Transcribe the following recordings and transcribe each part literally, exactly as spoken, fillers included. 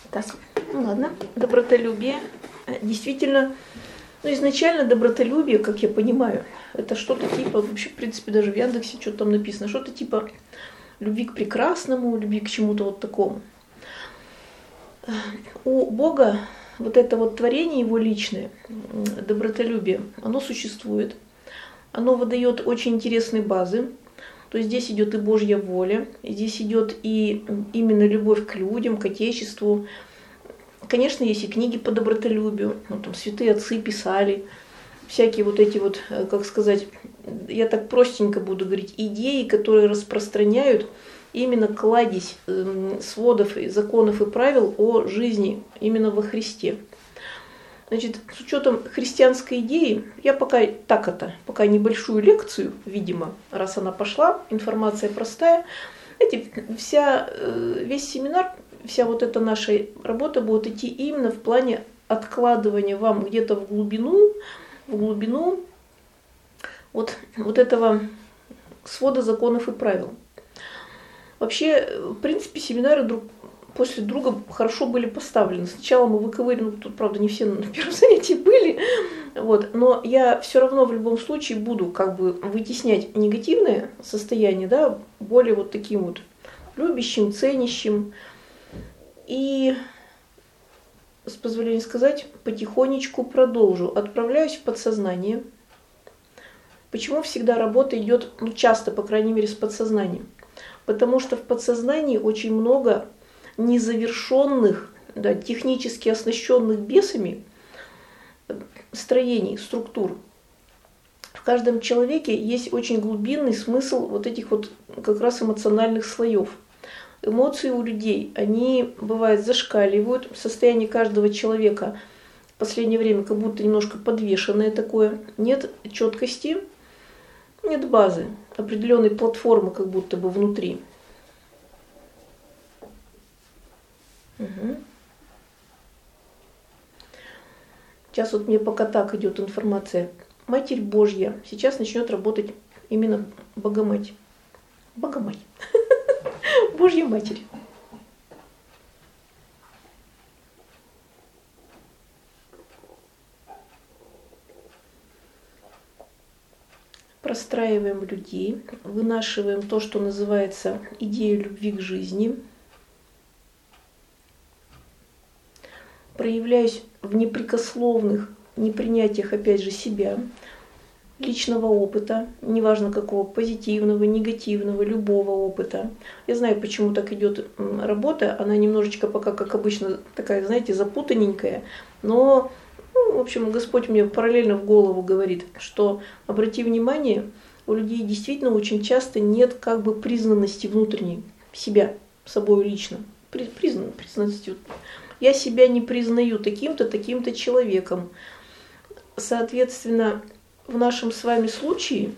Так, ну ладно, добротолюбие. Действительно, ну изначально добротолюбие, как я понимаю, это что-то типа, вообще, в принципе, даже в Яндексе что-то там написано, что-то типа любви к прекрасному, любви к чему-то вот такому. У Бога вот это вот творение его личное, добротолюбие, оно существует. Оно выдает очень интересные базы. То есть здесь идет и Божья воля, и здесь идет и именно любовь к людям, к Отечеству. Конечно, есть и книги по добротолюбию, ну, там святые отцы писали, всякие вот эти вот, как сказать, я так простенько буду говорить, идеи, которые распространяют именно кладезь сводов, законов и правил о жизни именно во Христе. Значит, с учетом христианской идеи, я пока так это, пока небольшую лекцию, видимо, раз она пошла, информация простая, знаете, вся, весь семинар, вся вот эта наша работа будет идти именно в плане откладывания вам где-то в глубину, в глубину вот, вот этого свода законов и правил. Вообще, в принципе, семинары друг после друга хорошо были поставлены. Сначала мы выковыривали, ну тут, правда, не все на первом занятии были, вот, но я все равно в любом случае буду как бы вытеснять негативное состояние, да, более вот таким вот любящим, ценящим. И, с позволения сказать, потихонечку продолжу. Отправляюсь в подсознание. Почему всегда работа идет, ну часто, по крайней мере, с подсознанием? Потому что в подсознании очень много незавершенных, да, технически оснащенных бесами строений, структур. В каждом человеке есть очень глубинный смысл вот этих вот как раз эмоциональных слоев. Эмоции у людей, они бывают зашкаливают, состояние каждого человека в последнее время как будто немножко подвешенное такое, нет четкости, нет базы, определенной платформы как будто бы внутри. Угу. Сейчас вот мне пока так идет информация. Матерь Божья сейчас начнет работать именно Богомать. Богомать. Божья Матерь. Простраиваем людей, вынашиваем то, что называется идею любви к жизни. Проявляюсь в непрекословных непринятиях, опять же, себя, личного опыта, неважно какого, позитивного, негативного, любого опыта. Я знаю, почему так идет работа, она немножечко пока, как обычно, такая, знаете, запутанненькая, но, ну, в общем, Господь мне параллельно в голову говорит, что, обрати внимание, у людей действительно очень часто нет как бы признанности внутренней, себя, собой лично, признан, признанности. Я себя не признаю таким-то, таким-то человеком. Соответственно, в нашем с вами случае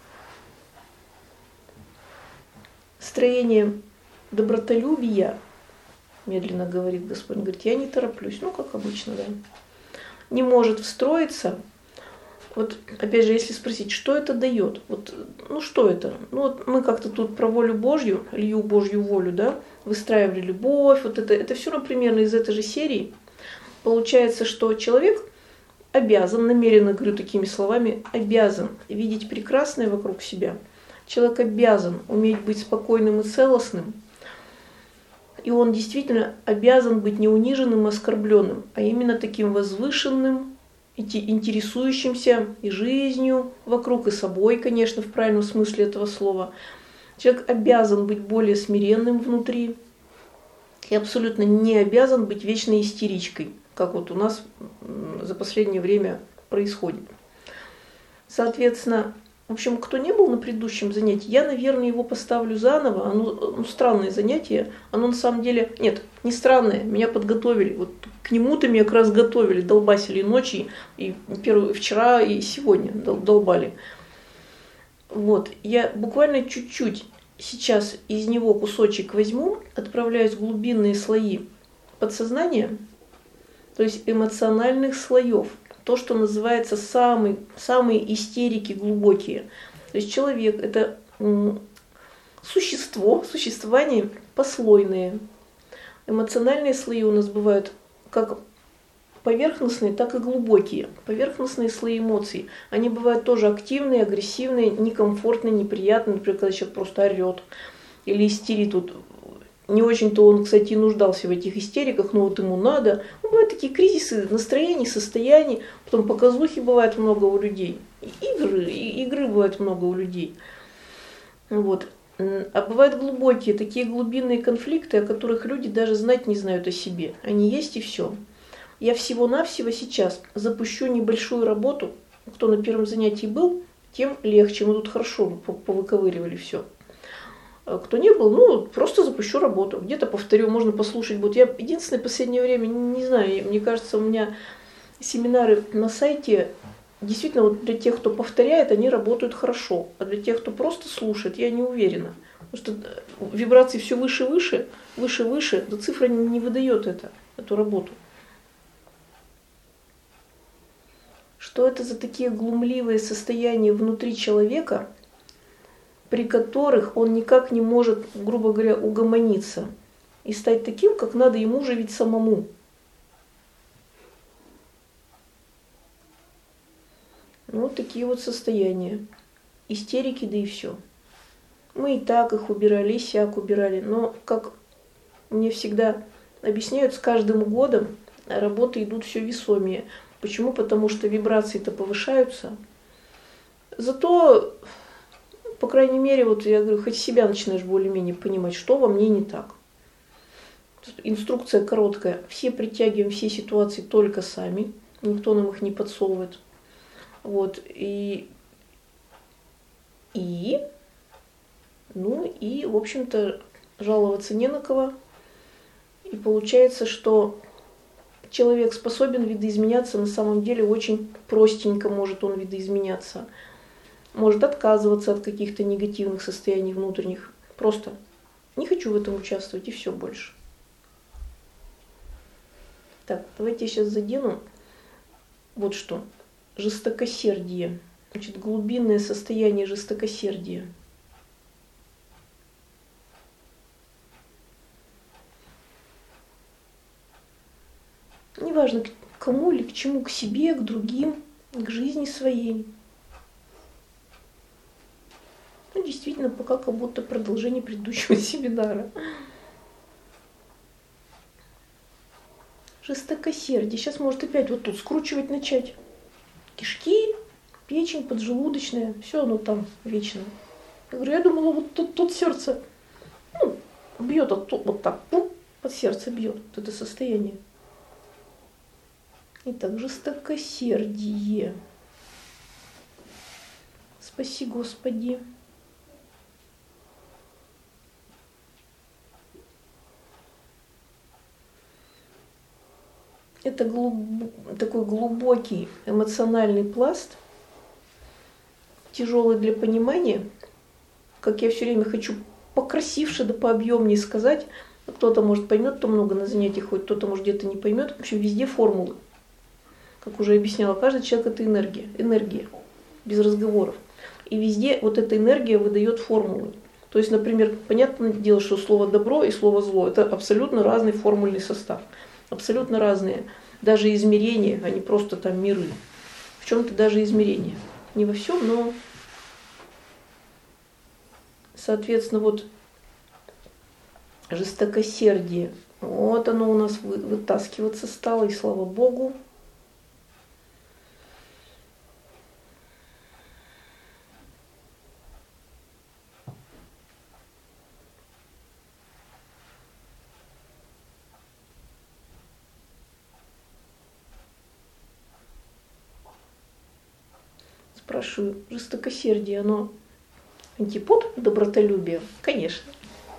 строение добротолюбия, медленно говорит Господь, говорит, я не тороплюсь, ну, как обычно, да, не может встроиться. Вот, опять же, если спросить, что это дает? Вот, ну, что это? Ну, вот мы как-то тут про волю Божью, лью Божью волю, да, выстраивали любовь, вот это, это все, примерно из этой же серии. Получается, что человек обязан, намеренно говорю такими словами, обязан видеть прекрасное вокруг себя. Человек обязан уметь быть спокойным и целостным. И он действительно обязан быть не униженным, а оскорбленным, а именно таким возвышенным, интересующимся и жизнью вокруг, и собой, конечно, в правильном смысле этого слова. Человек обязан быть более смиренным внутри и абсолютно не обязан быть вечной истеричкой, как вот у нас за последнее время происходит. Соответственно, в общем, кто не был на предыдущем занятии, я, наверное, его поставлю заново. Оно, ну, странное занятие, оно на самом деле, нет, не странное, меня подготовили. Вот к нему-то меня как раз готовили, долбасили ночи, и первый, вчера, и сегодня долбали. Вот, я буквально чуть-чуть сейчас из него кусочек возьму, отправляюсь в глубинные слои подсознания, то есть эмоциональных слоев. То, что называется самые, самые истерики глубокие. То есть человек – это существо, существование послойное. Эмоциональные слои у нас бывают как поверхностные, так и глубокие. Поверхностные слои эмоций, они бывают тоже активные, агрессивные, некомфортные, неприятные. Например, когда человек просто орет или истерит. Вот не очень-то он, кстати, и нуждался в этих истериках, но вот ему надо. Ну, бывают такие кризисы настроений, состояний. Потом показухи бывает много у людей. И игры, и игры бывает много у людей. Вот. А бывают глубокие, такие глубинные конфликты, о которых люди даже знать не знают о себе. Они есть и все. Я всего-навсего сейчас запущу небольшую работу. Кто на первом занятии был, тем легче. Мы тут хорошо повыковыривали все. Кто не был, ну, просто запущу работу. Где-то повторю, можно послушать. Вот я единственное, в последнее время, не знаю, мне кажется, у меня семинары на сайте, действительно, вот для тех, кто повторяет, они работают хорошо. А для тех, кто просто слушает, я не уверена. Потому что вибрации все выше и выше, выше и выше, но цифра не выдает это, эту работу. Что это за такие глумливые состояния внутри человека, при которых он никак не может, грубо говоря, угомониться и стать таким, как надо ему же ведь самому. Ну, вот такие вот состояния. Истерики, да и все. Мы и так их убирали, и сяк убирали. Но, как мне всегда объясняют, с каждым годом работы идут все весомее. Почему? Потому что вибрации-то повышаются. Зато, по крайней мере, вот я говорю, хоть себя начинаешь более-менее понимать, что во мне не так. Инструкция короткая. Все притягиваем все ситуации только сами. Никто нам их не подсовывает. Вот. И, и, ну и, в общем-то, жаловаться не на кого. И получается, что человек способен видоизменяться, на самом деле очень простенько может он видоизменяться. Может отказываться от каких-то негативных состояний внутренних. Просто не хочу в этом участвовать, и все больше. Так, давайте я сейчас задену вот что. Жестокосердие. Значит, глубинное состояние жестокосердия. Неважно, к кому или к чему, к себе, к другим, к жизни своей. Ну, действительно, пока как будто продолжение предыдущего семинара. Жестокосердие. Сейчас может опять вот тут скручивать начать. Кишки, печень, поджелудочная, все оно там вечно. Я говорю, я думала, вот тут, тут сердце ну, бьет вот так, пуп, под сердце бьет вот это состояние. Итак, жестокосердие. Спаси Господи. Это глуб... такой глубокий эмоциональный пласт, тяжелый для понимания. Как я все время хочу покрасивше да пообъемнее сказать. Кто-то, может, поймет, кто много на занятиях ходит, кто-то, может, где-то не поймет. В общем, везде формулы. Как уже объясняла, каждый человек – это энергия. Энергия. Без разговоров. И везде вот эта энергия выдает формулы. То есть, например, понятное дело, что слово «добро» и слово «зло» – это абсолютно разный формульный состав. Абсолютно разные. Даже измерения, а не просто там миры. В чем-то даже измерения. Не во всем, но, соответственно, вот жестокосердие. Вот оно у нас вытаскиваться стало, и слава Богу. Спрашиваю, жестокосердие, оно антипод добротолюбия? Конечно.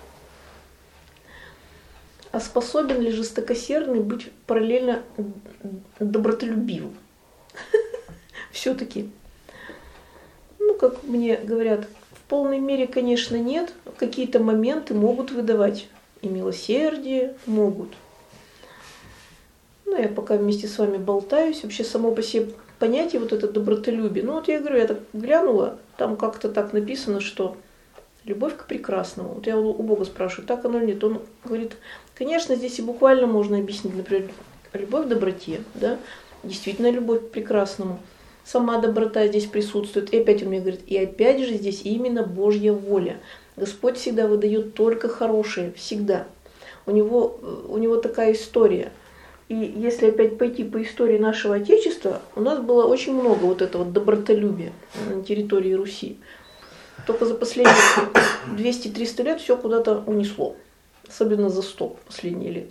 А способен ли жестокосердный быть параллельно добротолюбивым? Все-таки. Ну, как мне говорят, в полной мере, конечно, нет. Какие-то моменты могут выдавать и милосердие, могут. Ну, я пока вместе с вами болтаюсь. Вообще, само по себе понятие вот это добротолюбие. Ну, вот я говорю, я так глянула, там как-то так написано, что Любовь к прекрасному. Вот я у Бога спрашиваю, так оно или нет. Он говорит, конечно, здесь и буквально можно объяснить, например, любовь к доброте, да, действительно любовь к прекрасному. Сама доброта здесь присутствует. И опять он мне говорит, и опять же здесь именно Божья воля. Господь всегда выдает только хорошее, всегда. У него, у него такая история. И если опять пойти по истории нашего Отечества, у нас было очень много вот этого добротолюбия на территории Руси. Только за последние двести-триста лет все куда-то унесло. Особенно за сто последние лет.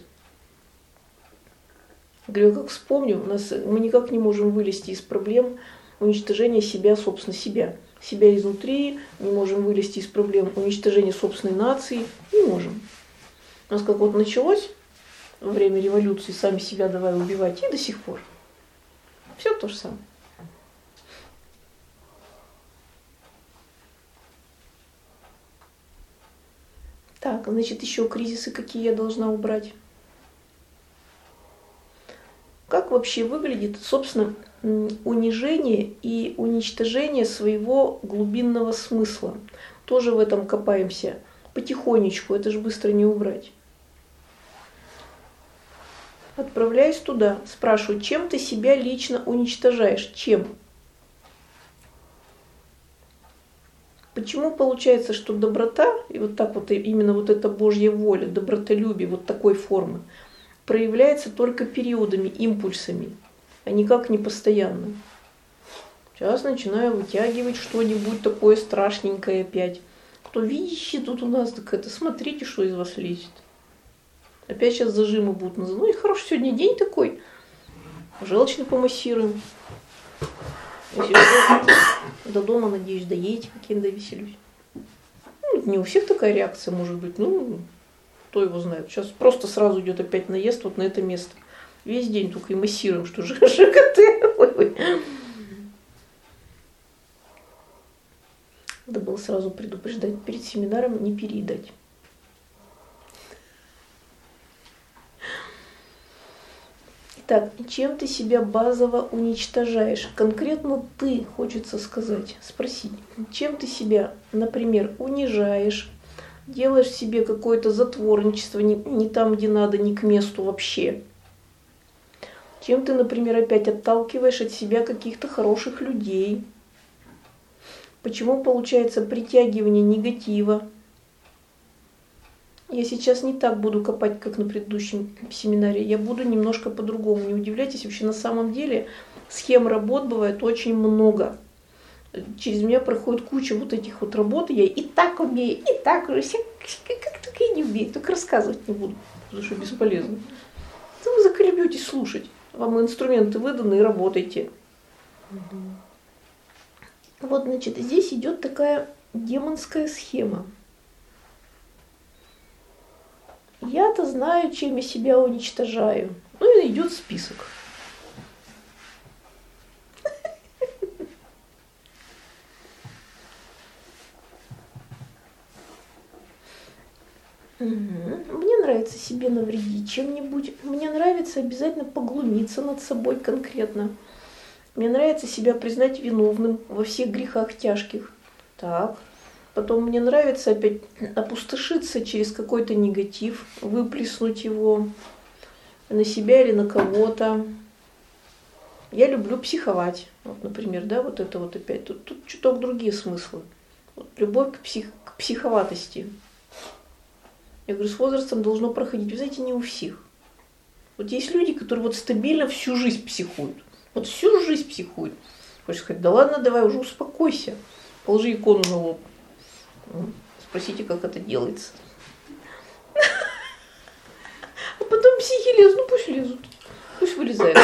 Говорю, как вспомню, у нас, мы никак не можем вылезти из проблем уничтожения себя, собственно, себя. Себя изнутри, не можем вылезти из проблем уничтожения собственной нации. Не можем. У нас как вот началось во время революции, сами себя давай убивать, и до сих пор. Все то же самое. Так, значит, еще кризисы какие я должна убрать. Как вообще выглядит, собственно, унижение и уничтожение своего глубинного смысла? Тоже в этом копаемся потихонечку, это же быстро не убрать. Отправляюсь туда, спрашиваю, чем ты себя лично уничтожаешь? Чем? Почему получается, что доброта, и вот так вот именно вот эта Божья воля, добротолюбие вот такой формы, проявляется только периодами, импульсами, а никак не постоянно? Сейчас начинаю вытягивать что-нибудь такое страшненькое опять. Кто видящий тут у нас, так это смотрите, что из вас лезет. Опять сейчас зажимы будут называть. Ну и хорошо, сегодня день такой. Желчно помассируем. До дома, надеюсь, доедете, какие-то довеселюсь. Ну, не у всех такая реакция может быть. Ну, кто его знает. Сейчас просто сразу идет опять наезд вот на это место. Весь день только и массируем, что же ЖКТ. Ой-ой. Надо было сразу предупреждать перед семинаром, не переедать. Так, чем ты себя базово уничтожаешь? Конкретно ты, хочется сказать, спросить. Чем ты себя, например, унижаешь, делаешь себе какое-то затворничество не, не там, где надо, не к месту вообще? Чем ты, например, опять отталкиваешь от себя каких-то хороших людей? Почему получается притягивание негатива? Я сейчас не так буду копать, как на предыдущем семинаре. Я буду немножко по-другому. Не удивляйтесь, вообще на самом деле схем работ бывает очень много. Через меня проходит куча вот этих вот работ. Я и так умею, и так уже. Как только я не умею, только рассказывать не буду, потому что бесполезно. Вы заколебетесь слушать. Вам инструменты выданы и работайте. Вот, значит, здесь идет такая демонская схема. Я-то знаю, чем я себя уничтожаю. Ну и идет список. Мне нравится себе навредить чем-нибудь. Мне нравится обязательно поглумиться над собой конкретно. Мне нравится себя признать виновным во всех грехах тяжких. Так. Потом мне нравится опять опустошиться через какой-то негатив, выплеснуть его на себя или на кого-то. Я люблю психовать. Вот, например, да, вот это вот опять. Тут, тут чуток другие смыслы. Вот, любовь к, псих, к психоватости. Я говорю, с возрастом должно проходить. Вы знаете, не у всех. Вот есть люди, которые вот стабильно всю жизнь психуют. Вот всю жизнь психуют. Хочешь сказать, да ладно, давай уже успокойся. Положи икону на лоб. Спросите, как это делается. А потом психи лезут, ну пусть лезут. Пусть вылезают.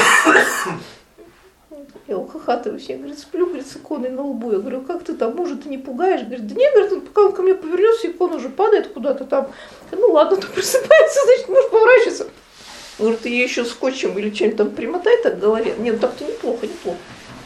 Я ухахатываюсь, я, говорит, сплю, говорит, с иконой на лбу. Я говорю, как ты там, может, ты не пугаешь? Говорит, да нет, говорит, пока он ко мне повернется, икона уже падает куда-то там. Ну ладно, то просыпается, значит, может поворачиваться. Говорит, ты ее еще скотчем или чем-то там примотай так к голове. Нет, так-то неплохо, неплохо.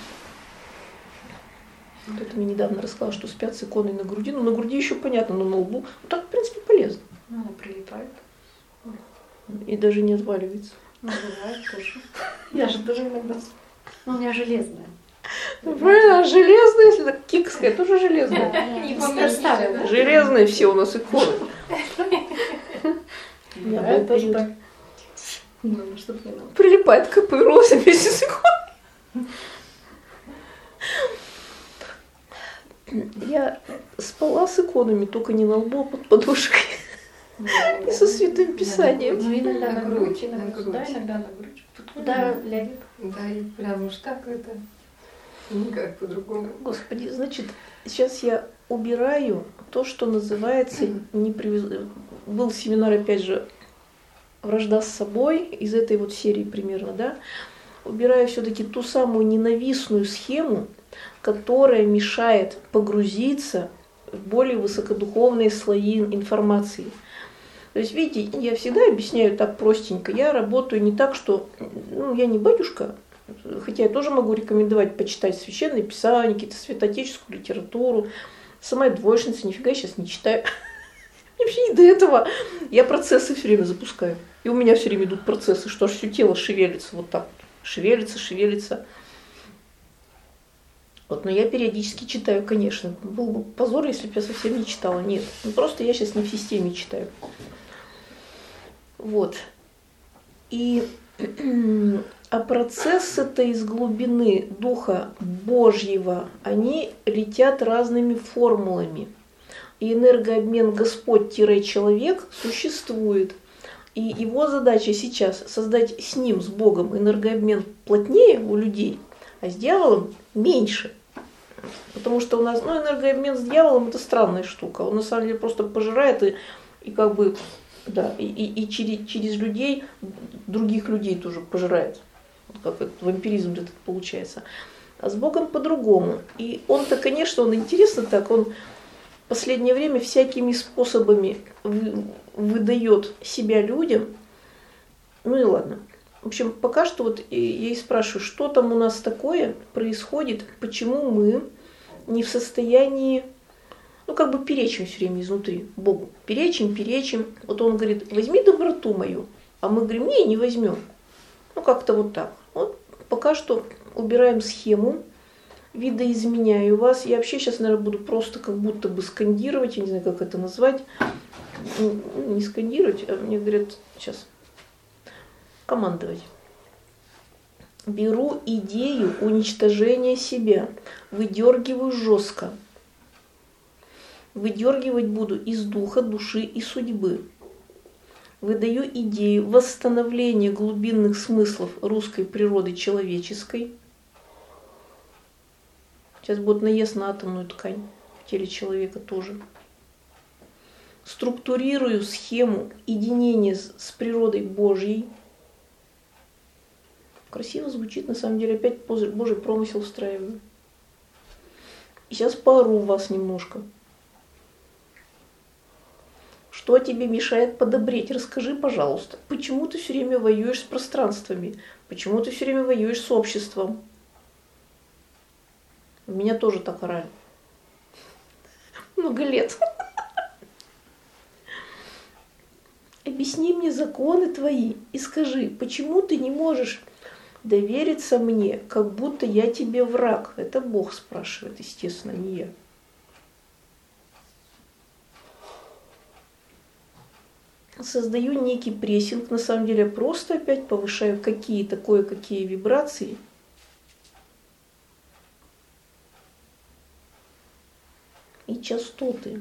Кто-то мне недавно рассказал, что спят с иконой на груди. Ну, на груди еще понятно, но на лбу. Ну, так, в принципе, полезно. Ну, она прилипает. И даже не отваливается. Ну, бывает тоже. Я же тоже иногда... Ну, у меня железная. Правильно, железная, если так кикская, тоже железная. Да, Железные все у нас иконы. Да, это же так. Ну, чтобы не надо. Прилипает к папиросе вместе с иконой. Я спала с иконами, только не на лбу, а под подушкой. И со святым писанием. Ну, иногда на грудь, на иногда грудь. сюда, иногда на грудь. Куда лягет? Да, и прям уж так это. Никак по-другому. Господи, значит, сейчас я убираю то, что называется, не привез... был семинар, опять же, «Вражда с собой», из этой вот серии примерно, да, убираю все-таки ту самую ненавистную схему, которая мешает погрузиться в более высокодуховные слои информации. То есть, видите, я всегда объясняю так простенько. Я работаю не так, что, ну, я не батюшка, хотя я тоже могу рекомендовать почитать священные писания, какие-то святоотеческую литературу. Сама я двоечница, нифига я сейчас не читаю. Мне вообще не до этого. Я процессы все время запускаю. И у меня все время идут процессы, что аж все тело шевелится вот так вот. Шевелится, шевелится. Вот, но я периодически читаю, конечно. Был бы позор, если бы я совсем не читала. Нет, ну просто я сейчас не в системе читаю. Вот. И а процессы-то из глубины Духа Божьего, они летят разными формулами. И энергообмен Господь-человек существует. И его задача сейчас создать с ним, с Богом, энергообмен плотнее у людей, а с дьяволом меньше. Потому что у нас, ну, энергообмен с дьяволом это странная штука. Он на самом деле просто пожирает и, и как бы, да, и, и, и через, через людей, других людей тоже пожирает. Вот как это, вампиризм этот получается. А с Богом по-другому. И он-то, конечно, он интересно так, он в последнее время всякими способами выдает себя людям. Ну и ладно. В общем, пока что вот я и спрашиваю, что там у нас такое происходит, почему мы не в состоянии, ну как бы перечим все время изнутри Богу. Перечим, перечим. Вот он говорит, возьми доброту мою. А мы говорим, не, не возьмем. Ну как-то вот так. Вот пока что убираем схему, видоизменяю вас. Я вообще сейчас, наверное, буду просто как будто бы скандировать, я не знаю, как это назвать. Ну, не скандировать, а мне говорят, сейчас, командовать. Беру идею уничтожения себя, выдергиваю жестко. Выдергивать буду из духа, души и судьбы. Выдаю идею восстановления глубинных смыслов русской природы человеческой. Сейчас будет наезд на атомную ткань в теле человека тоже. Структурирую схему единения с природой Божьей. Красиво звучит, на самом деле, опять Божий промысел встраиваю. И сейчас поору вас немножко. Что тебе мешает подобреть? Расскажи, пожалуйста, почему ты все время воюешь с пространствами? Почему ты все время воюешь с обществом? В меня тоже так орали. Много лет. Объясни мне законы твои и скажи, почему ты не можешь довериться мне, как будто я тебе враг? Это Бог спрашивает, естественно, не я. Создаю некий прессинг, на самом деле я просто опять повышаю какие-то кое-какие вибрации. И частоты.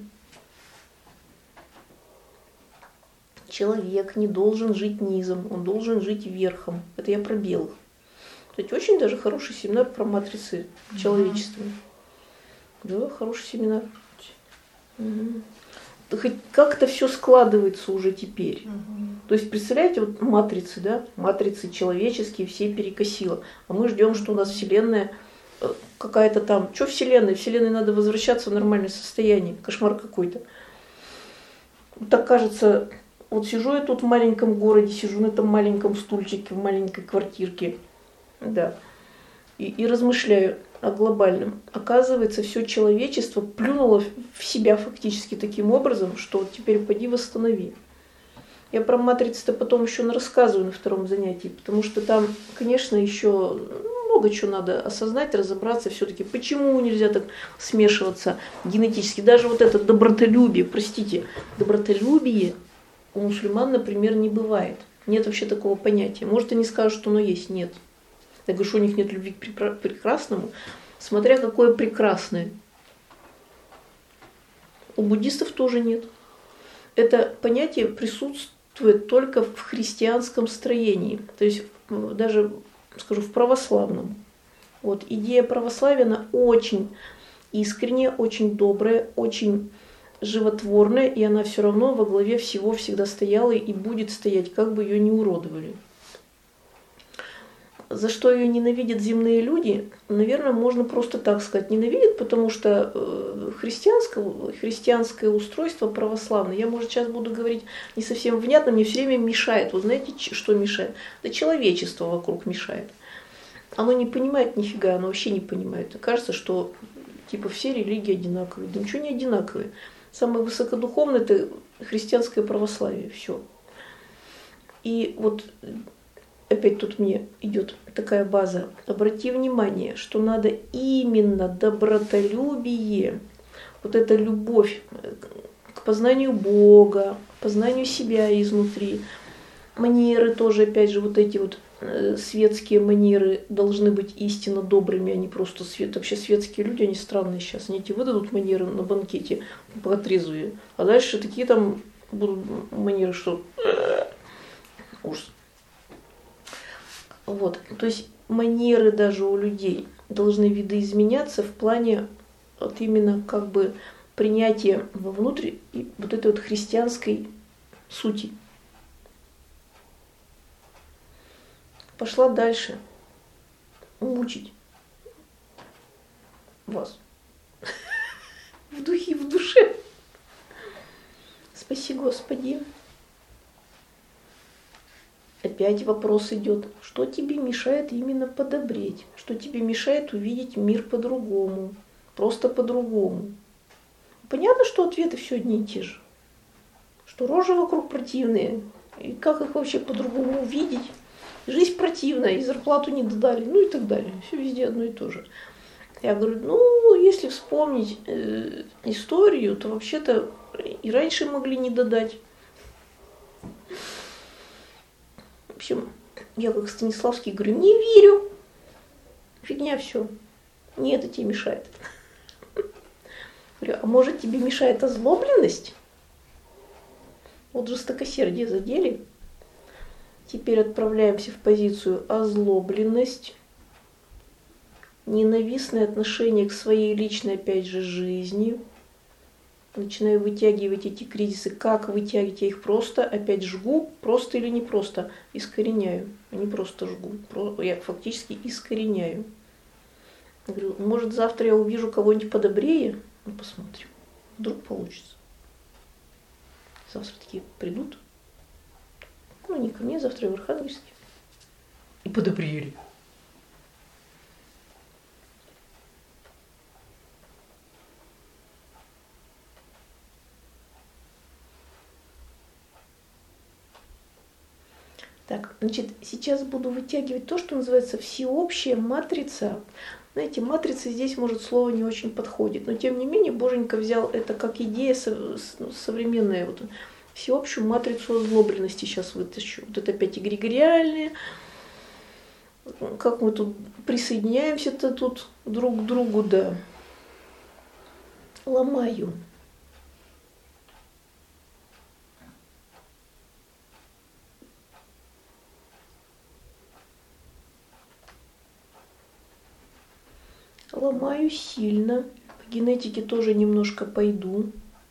Человек не должен жить низом, он должен жить верхом. Это я про белых. Кстати, очень даже хороший семинар про матрицы человечества. Да, хороший семинар. Угу. Хоть как-то все складывается уже теперь. Угу. То есть, представляете, вот матрицы, да, матрицы человеческие, все перекосило. А мы ждем, что у нас Вселенная какая-то там. Что Вселенная? Вселенной надо возвращаться в нормальное состояние. Кошмар какой-то. Так кажется, вот сижу я тут в маленьком городе, сижу на этом маленьком стульчике, в маленькой квартирке, да, и, и размышляю о глобальном. Оказывается, все человечество плюнуло в себя фактически таким образом, что вот теперь поди восстанови. Я про матрицу-то потом еще рассказываю на втором занятии, потому что там, конечно, еще много чего надо осознать, разобраться все-таки, почему нельзя так смешиваться генетически. Даже вот это добротолюбие, простите, добротолюбие у мусульман, например, не бывает. Нет вообще такого понятия. Может, они скажут, что оно есть. Нет. Я говорю, что у них нет любви к прекрасному. Смотря какое прекрасное. У буддистов тоже нет. Это понятие присутствует только в христианском строении. То есть даже, скажу, в православном. Вот, идея православия, она очень искренняя, очень добрая, очень животворная, и она все равно во главе всего всегда стояла и будет стоять, как бы ее ни уродовали. За что ее ненавидят земные люди, наверное, можно просто так сказать. Ненавидят, потому что христианское, христианское устройство православное, я, может, сейчас буду говорить не совсем внятно, мне все время мешает. Вы знаете, что мешает? Да человечество вокруг мешает. Оно не понимает нифига, оно вообще не понимает. Кажется, что типа все религии одинаковые. Да ничего не одинаковые. Самое высокодуховное – это христианское православие. Все. И вот опять тут мне идет такая база. Обрати внимание, что надо именно добротолюбие, вот эта любовь к познанию Бога, познанию себя изнутри. Манеры тоже, опять же, вот эти вот светские манеры должны быть истинно добрыми, а не просто свет. Вообще светские люди, они странные сейчас. Они эти выдадут манеры на банкете потрезвые, а дальше такие там будут манеры, что ужас. Вот. То есть манеры даже у людей должны видоизменяться в плане вот именно как бы принятия вовнутрь вот этой вот христианской сути. Пошла дальше мучить вас в духе и в душе. Спаси Господи. Опять вопрос идет, что тебе мешает именно подобреть, что тебе мешает увидеть мир по-другому, просто по-другому. Понятно, что ответы все одни и те же, что рожи вокруг противные, и как их вообще по-другому увидеть. Жизнь противная, и зарплату не додали, ну и так далее. Все везде одно и то же. Я говорю, ну, если вспомнить э, историю, то вообще-то и раньше могли не додать. В общем, я как Станиславский говорю, не верю. Фигня все. Не это тебе мешает. Говорю, а может тебе мешает озлобленность? Вот жестокосердие задели. Теперь отправляемся в позицию озлобленность, ненавистное отношение к своей личной, опять же, жизни. Начинаю вытягивать эти кризисы. Как вытягивать? Я их просто опять жгу, просто или не просто, искореняю. А не просто жгу, я фактически искореняю. Я говорю, может, завтра я увижу кого-нибудь подобрее? Ну, посмотрим. Вдруг получится. Завтра такие придут. Ну, не ко мне, завтра в Архангельске. И подобрели. Так, значит, сейчас буду вытягивать то, что называется всеобщая матрица. Знаете, матрица здесь, может, слово не очень подходит, но тем не менее Боженька взял это как идея современная. Вот, всеобщую матрицу озлобленности сейчас вытащу. Вот это опять эгрегориальные. Как мы тут присоединяемся-то тут друг к другу, да. Ломаю. Ломаю сильно. По генетике тоже немножко пойду.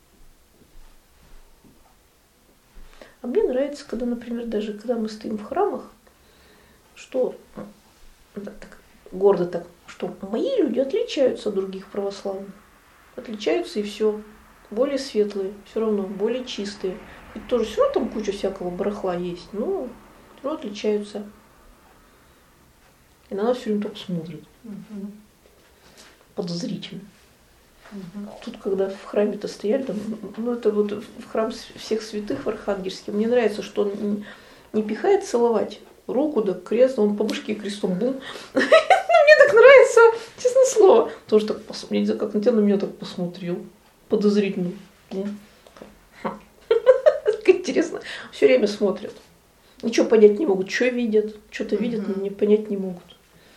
А мне нравится, когда, например, даже когда мы стоим в храмах, что да, так, гордо так, что мои люди отличаются от других православных. Отличаются и все. Более светлые, все равно, более чистые. Хоть тоже все равно там куча всякого барахла есть, но все равно отличаются. И на нас все время так смотрят. Угу. Подозрительно. Угу. Тут, когда в храме-то стояли, там, ну это вот в храм всех святых в Архангельске, мне нравится, что он не пихает целовать руку, да крест, он по башке крестом бум. мне так нравится, честное слово. Тоже так посмотрел, не знаю, как на тебя, на меня так посмотрел. Подозрительно. Как интересно. Все время смотрят. Ничего понять не могут. Что видят? Что-то видят, но не понять не могут.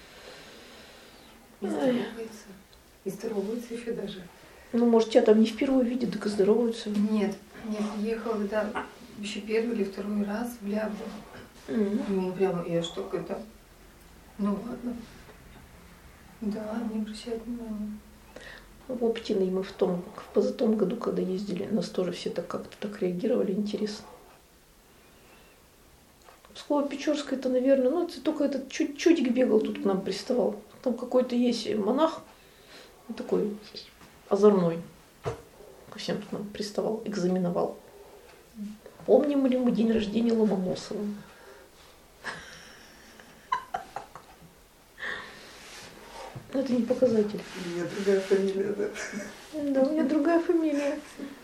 И здороваются. И здороваются еще даже. Ну, может, тебя там не впервые видят, так и здороваются. Нет, нет, ехала когда еще первый или второй раз в Лябу. Mm-hmm. Мне прямо, я что, это? Ну ладно. Да, не обращать внимания. В Оптиной мы в том, в позатом году, когда ездили, нас тоже все так как-то так реагировали, интересно. Псково-Печорская, это, наверное, ну, это только этот чуть-чуть бегал, тут к нам приставал. Там какой-то есть монах, такой озорной. Ко всем тут нам приставал, экзаменовал. Помним ли мы день рождения Ломоносова? Это не показатель. У меня другая фамилия, да? Да, у меня другая фамилия.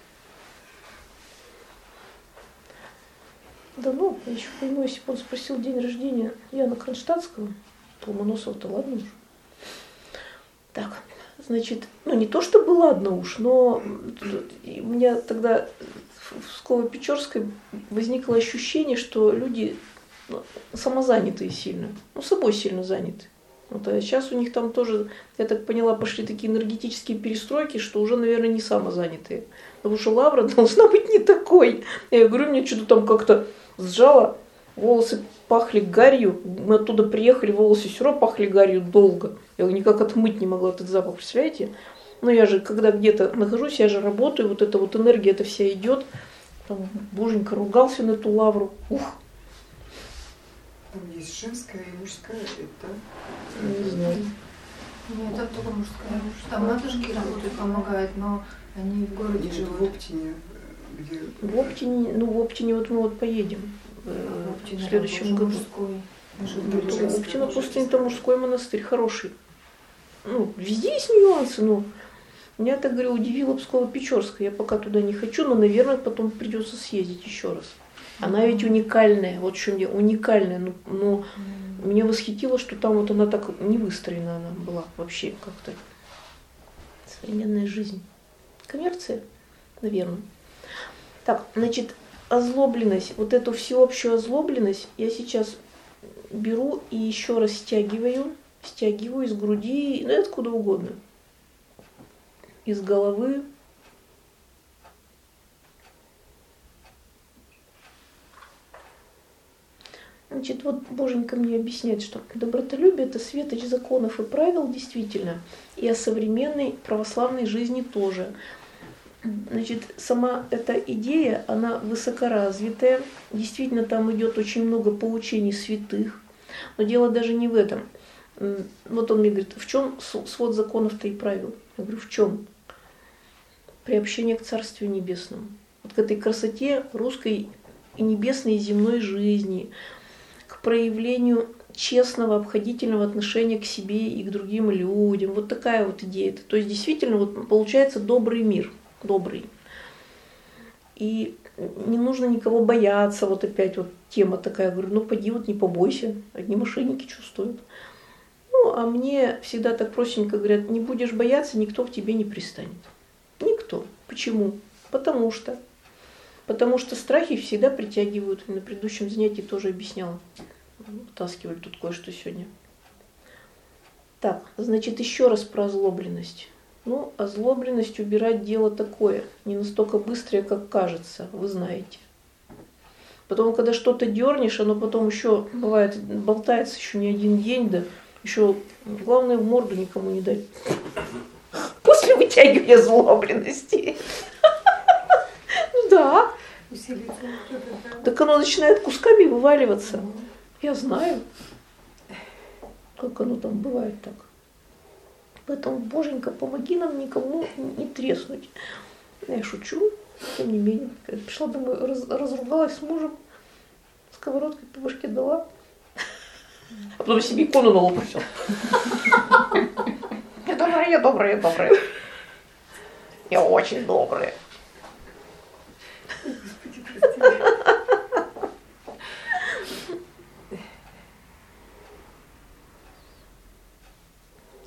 Да ну, я еще пойму, если бы он спросил день рождения Яна Кронштадтского, то Ломоносова-то ладно уж. Так, значит, ну не то чтобы ладно уж, но у меня тогда в Псково-Печорской возникло ощущение, что люди самозанятые сильно, ну собой сильно заняты. Вот, а сейчас у них там тоже, я так поняла, пошли такие энергетические перестройки, что уже, наверное, не самозанятые. Потому что Лавра должна быть не такой. Я говорю, мне что-то там как-то сжало, волосы пахли гарью, мы оттуда приехали, волосы все равно пахли гарью долго. Я никак отмыть не могла этот запах, представляете? Но я же, когда где-то нахожусь, я же работаю, вот эта вот энергия, эта вся идет. Там боженька ругался на эту Лавру. Ух! Там есть женская и мужская, это... Не знаю. Нет, это только мужская. Там матушки работают, помогают, но они в городе Нет, живут. в Оптине, где... В Оптине, ну в Оптине вот мы вот поедем э, в следующем году. Мужской. Ну, Оптина пустыня это мужской монастырь, хороший. Ну, везде есть нюансы, но меня, так говорю, удивила Псково-Печорская. Я пока туда не хочу, но, наверное, потом придется съездить еще раз. Она ведь уникальная, вот в чем я, уникальная, но, но меня восхитило, что там вот она так не выстроена она была вообще как-то. Современная жизнь. Коммерция, наверное. Так, значит, озлобленность, вот эту всеобщую озлобленность я сейчас беру и еще раз стягиваю, стягиваю из груди, ну откуда угодно, из головы. Значит, вот Боженька мне объясняет, что добротолюбие – это светоч законов и правил, действительно, и о современной православной жизни тоже. Значит, сама эта идея, она высокоразвитая, действительно, там идет очень много поучений святых, но дело даже не в этом. Вот он мне говорит, в чем свод законов-то и правил? Я говорю, в чем? Приобщение к Царствию Небесному, вот к этой красоте русской и небесной и земной жизни, к проявлению честного, обходительного отношения к себе и к другим людям. Вот такая вот идея. То есть действительно вот получается добрый мир, добрый. И не нужно никого бояться, вот опять вот тема такая, говорю, ну поди вот не побойся, одни мошенники чувствуют. Ну, а мне всегда так простенько говорят, не будешь бояться, никто к тебе не пристанет. Никто. Почему? Потому что. Потому что страхи всегда притягивают. На предыдущем занятии тоже объясняла. Вытаскивали тут кое-что сегодня. Так, значит, еще раз про озлобленность. Ну, озлобленность убирать дело такое, не настолько быстрое, как кажется, вы знаете. Потом, когда что-то дернешь, оно потом еще, бывает, болтается еще не один день, да, еще, главное, в морду никому не дать. После вытягивания озлобленности. Да. Так оно начинает кусками вываливаться. Я знаю, как оно там бывает так. Поэтому, Боженька, помоги нам никому не треснуть. Я шучу, тем не менее. Когда пришла домой, раз, разругалась с мужем, сковородкой по башке дала, а потом себе икону на лоб все. Я добрая, я добрая, я добрая. Я очень добрая.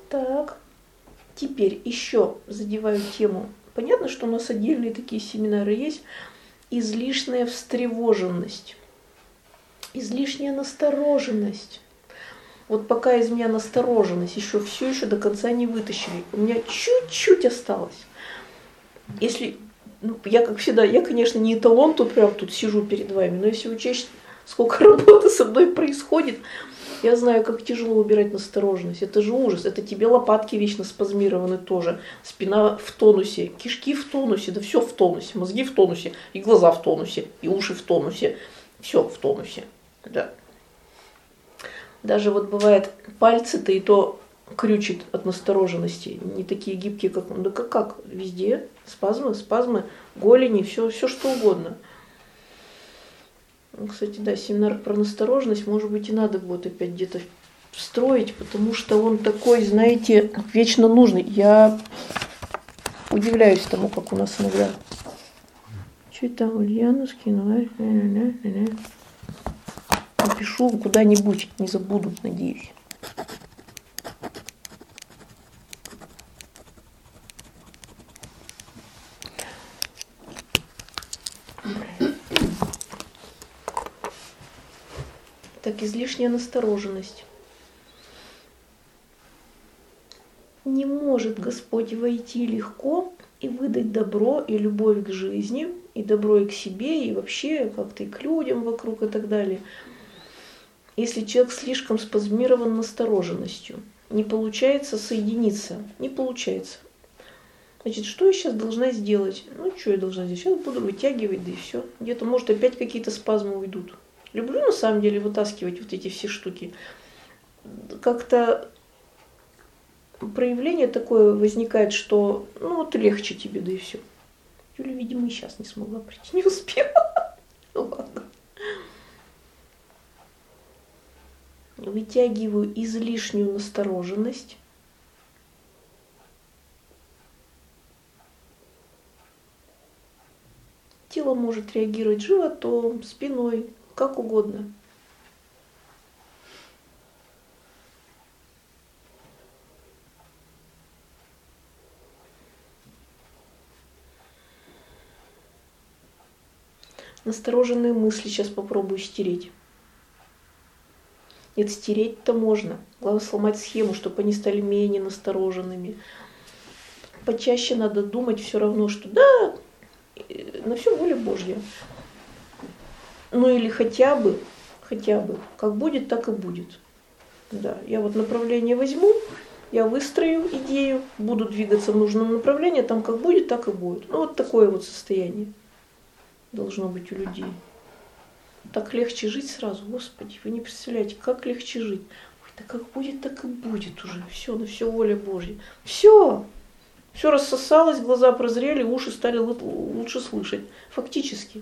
Так, теперь еще задеваю тему. Понятно, что у нас отдельные такие семинары есть. Излишняя встревоженность, излишняя настороженность. Вот пока из меня настороженность еще все еще до конца не вытащили. У меня чуть-чуть осталось. Если, ну, я как всегда, я, конечно, не эталон, тут прям тут сижу перед вами, но если учесть, сколько работы со мной происходит, я знаю, как тяжело убирать настороженность. Это же ужас. Это тебе лопатки вечно спазмированы тоже. Спина в тонусе, кишки в тонусе, да все в тонусе. Мозги в тонусе, и глаза в тонусе, и уши в тонусе. Все в тонусе. Да. Даже вот бывает пальцы-то и то крючит от настороженности. Не такие гибкие, как... Да как, как? Везде. Спазмы, спазмы, голени, все, все что угодно. Кстати, да, семинар про настороженность, может быть, и надо будет опять где-то встроить, потому что он такой, знаете, вечно нужный. Я удивляюсь тому, как у нас иногда. Что это там, Ульяна скинула? Напишу куда-нибудь, не забуду, надеюсь. Так, излишняя настороженность. Не может Господь войти легко и выдать добро и любовь к жизни, и добро и к себе, и вообще как-то и к людям вокруг и так далее, если человек слишком спазмирован настороженностью. Не получается соединиться, не получается. Значит, что я сейчас должна сделать? Ну, что я должна сделать? Сейчас буду вытягивать, да и все. Где-то, может, опять какие-то спазмы уйдут. Люблю, на самом деле, вытаскивать вот эти все штуки. Как-то проявление такое возникает, что ну вот легче тебе, да и все. Юля, видимо, и сейчас не смогла прийти, не успела. Ну ладно. Вытягиваю излишнюю настороженность. Тело может реагировать животом, спиной, как угодно. Настороженные мысли сейчас попробую стереть. Нет, стереть-то можно. Главное сломать схему, чтобы они стали менее настороженными. Почаще надо думать все равно, что да, на все воля Божья. Ну или хотя бы, хотя бы, как будет, так и будет. Да, я вот направление возьму, я выстрою идею, буду двигаться в нужном направлении, там как будет, так и будет. Ну вот такое вот состояние должно быть у людей. Так легче жить сразу, Господи, вы не представляете, как легче жить. Ой, да как будет, так и будет уже. Все, на все воля Божья. Все. Все рассосалось, глаза прозрели, уши стали лучше слышать. Фактически.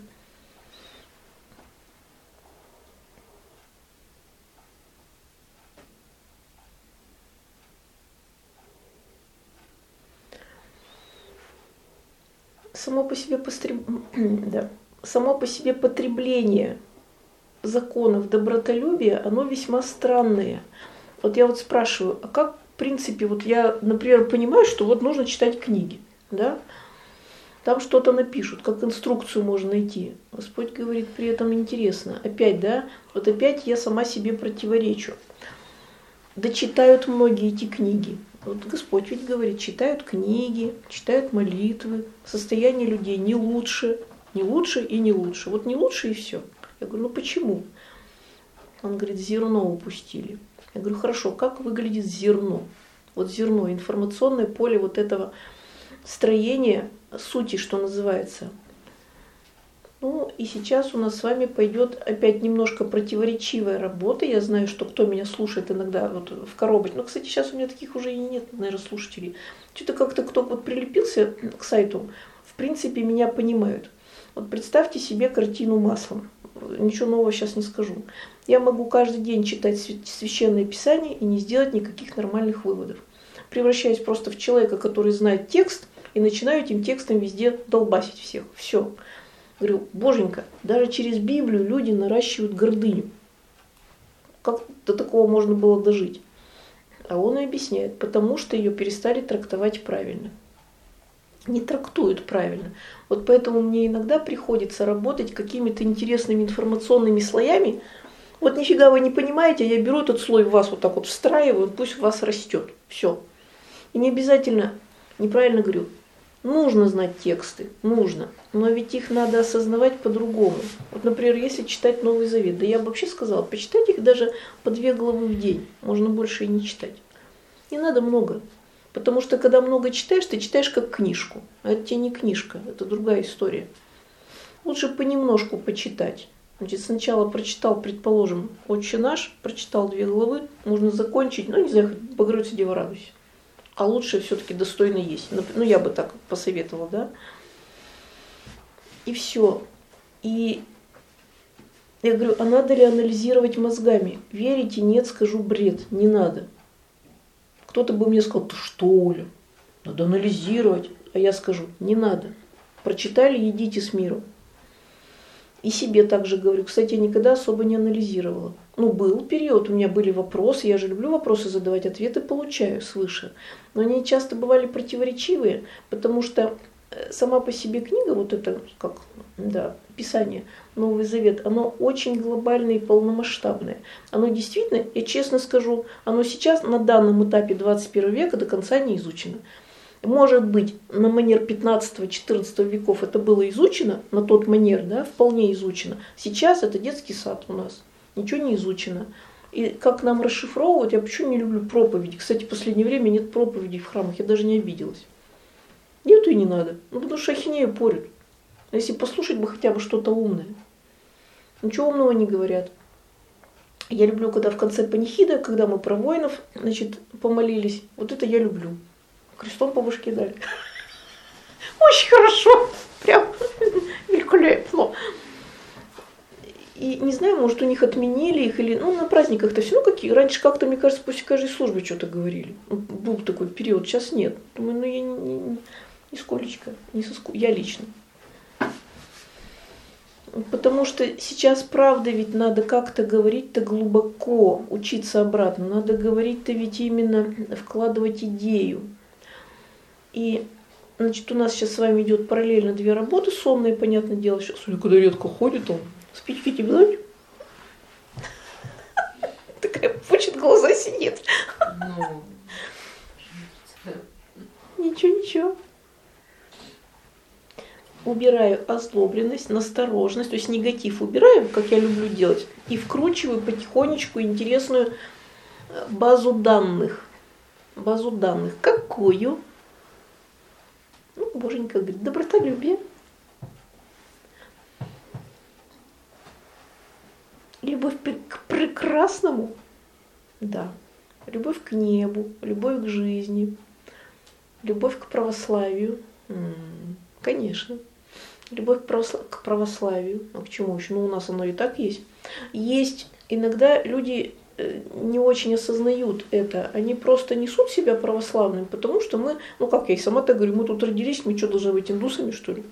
Само по себе, постреб... да. Само по себе потребление законов добротолюбия, оно весьма странное. Вот я вот спрашиваю, а как, в принципе, вот я, например, понимаю, что вот нужно читать книги, да? Там что-то напишут, как инструкцию можно найти. Господь говорит при этом интересно. Опять, да, вот опять я сама себе противоречу. Да читают многие эти книги. Вот Господь ведь говорит, читают книги, читают молитвы, состояние людей не лучше, не лучше и не лучше. Вот не лучше и все. Я говорю, ну почему? Он говорит, зерно упустили. Я говорю, хорошо, как выглядит зерно? Вот зерно, информационное поле вот этого строения сути, что называется. Ну и сейчас у нас с вами пойдет опять немножко противоречивая работа. Я знаю, что кто меня слушает иногда вот в коробочке. Но, кстати, сейчас у меня таких уже и нет, наверное, слушателей. Что-то как-то кто вот прилепился к сайту, в принципе, меня понимают. Вот представьте себе картину маслом. Ничего нового сейчас не скажу. Я могу каждый день читать священное писание и не сделать никаких нормальных выводов. Превращаюсь просто в человека, который знает текст, и начинаю этим текстом везде долбасить всех. Все. Говорю, боженька, даже через Библию люди наращивают гордыню. Как до такого можно было дожить? А он и объясняет, потому что ее перестали трактовать правильно. Не трактуют правильно. Вот поэтому мне иногда приходится работать какими-то интересными информационными слоями. Вот нифига вы не понимаете, я беру этот слой в вас вот так вот встраиваю, пусть в вас растет. Все. И не обязательно, неправильно говорю, нужно знать тексты, нужно. Но ведь их надо осознавать по-другому. Вот, например, если читать Новый Завет, да я бы вообще сказала, почитать их даже по две главы в день. Можно больше и не читать. Не надо много. Потому что когда много читаешь, ты читаешь как книжку. А это тебе не книжка, это другая история. Лучше понемножку почитать. Значит, сначала прочитал, предположим, «Отче наш», прочитал две главы, можно закончить, ну, не знаю, хоть «Богородица, Дева, радуйся». А лучше все-таки достойно есть. Ну, я бы так посоветовала, да. И все. И я говорю, а надо ли анализировать мозгами? Верите? Нет, скажу, бред, не надо. Кто-то бы мне сказал, ты что ли, надо анализировать. А я скажу, не надо. Прочитали, идите с миром. И себе также говорю. Кстати, я никогда особо не анализировала. Ну, был период, у меня были вопросы, я же люблю вопросы задавать, ответы получаю свыше. Но они часто бывали противоречивые, потому что сама по себе книга, вот это, как, да, Писание, Новый Завет, оно очень глобальное и полномасштабное. Оно действительно, я честно скажу, оно сейчас на данном этапе двадцать первого века до конца не изучено. Может быть, на манер пятнадцатого-четырнадцатого веков это было изучено, на тот манер, да, вполне изучено. Сейчас это детский сад у нас, ничего не изучено. И как нам расшифровывать, я почему не люблю проповеди. Кстати, в последнее время нет проповедей в храмах, я даже не обиделась. Нету и не надо, ну потому что ахинею порют. Если послушать бы хотя бы что-то умное. Ничего умного не говорят. Я люблю, когда в конце панихида, когда мы про воинов, значит, помолились. Вот это я люблю. Крестом по башке дали. Очень хорошо. Прям великолепно. И не знаю, может, у них отменили их или... Ну, на праздниках-то все равно какие. Раньше как-то, мне кажется, после каждой службы что-то говорили. Был такой период, сейчас нет. Думаю, ну я не, не, нисколечко, не соску... Я лично. Потому что сейчас, правда, ведь надо как-то говорить-то глубоко, учиться обратно. Надо говорить-то ведь именно вкладывать идею. И, значит, у нас сейчас с вами идет параллельно две работы, сонные, понятное дело. Сейчас Оля, когда редко ходит, он спички тебе дать? Такая пучит, глаза сидит. Ничего, ничего. Убираю озлобленность, настороженность, то есть негатив убираю, как я люблю делать, и вкручиваю потихонечку интересную базу данных. Базу данных. Какую? Ну, боженька говорит, добротолюбие. Любовь к прекрасному. Да. Любовь к небу, любовь к жизни, любовь к православию. М-м, конечно. Любовь к православию. А к чему еще? Ну, у нас оно и так есть. Есть иногда люди не очень осознают это. Они просто несут себя православным, потому что мы, ну как я и сама так говорю, мы тут родились, мы что, должны быть индусами, что ли?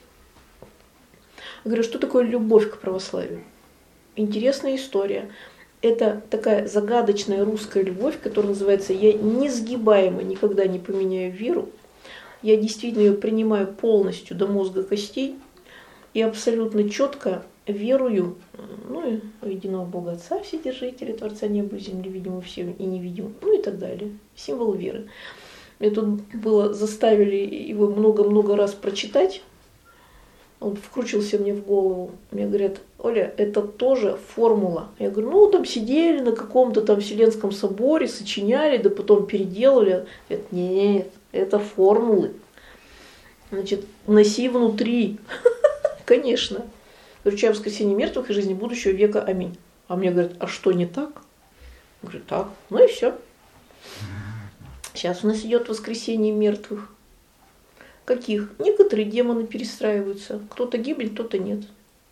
Я говорю, что такое любовь к православию? Интересная история. Это такая загадочная русская любовь, которая называется «Я несгибаемо никогда не поменяю веру». Я действительно ее принимаю полностью до мозга костей и абсолютно четко верую, ну, в единого Бога Отца, Вседержителя, Творца неба и земли, видимо, всем и невидимым, ну и так далее. Символ веры. Мне тут было, заставили его много-много раз прочитать. Он вкручился мне в голову. Мне говорят, Оля, это тоже формула. Я говорю, ну там сидели на каком-то там Вселенском соборе, сочиняли, да потом переделали. Говорят, нет, это формулы. Значит, носи внутри. Конечно. Вручаю воскресение мертвых и жизни будущего века. Аминь. А мне говорят, а что не так? Я говорю, так. Ну и все. Сейчас у нас идет воскресение мертвых. Каких? Некоторые демоны перестраиваются. Кто-то гибнет, кто-то нет.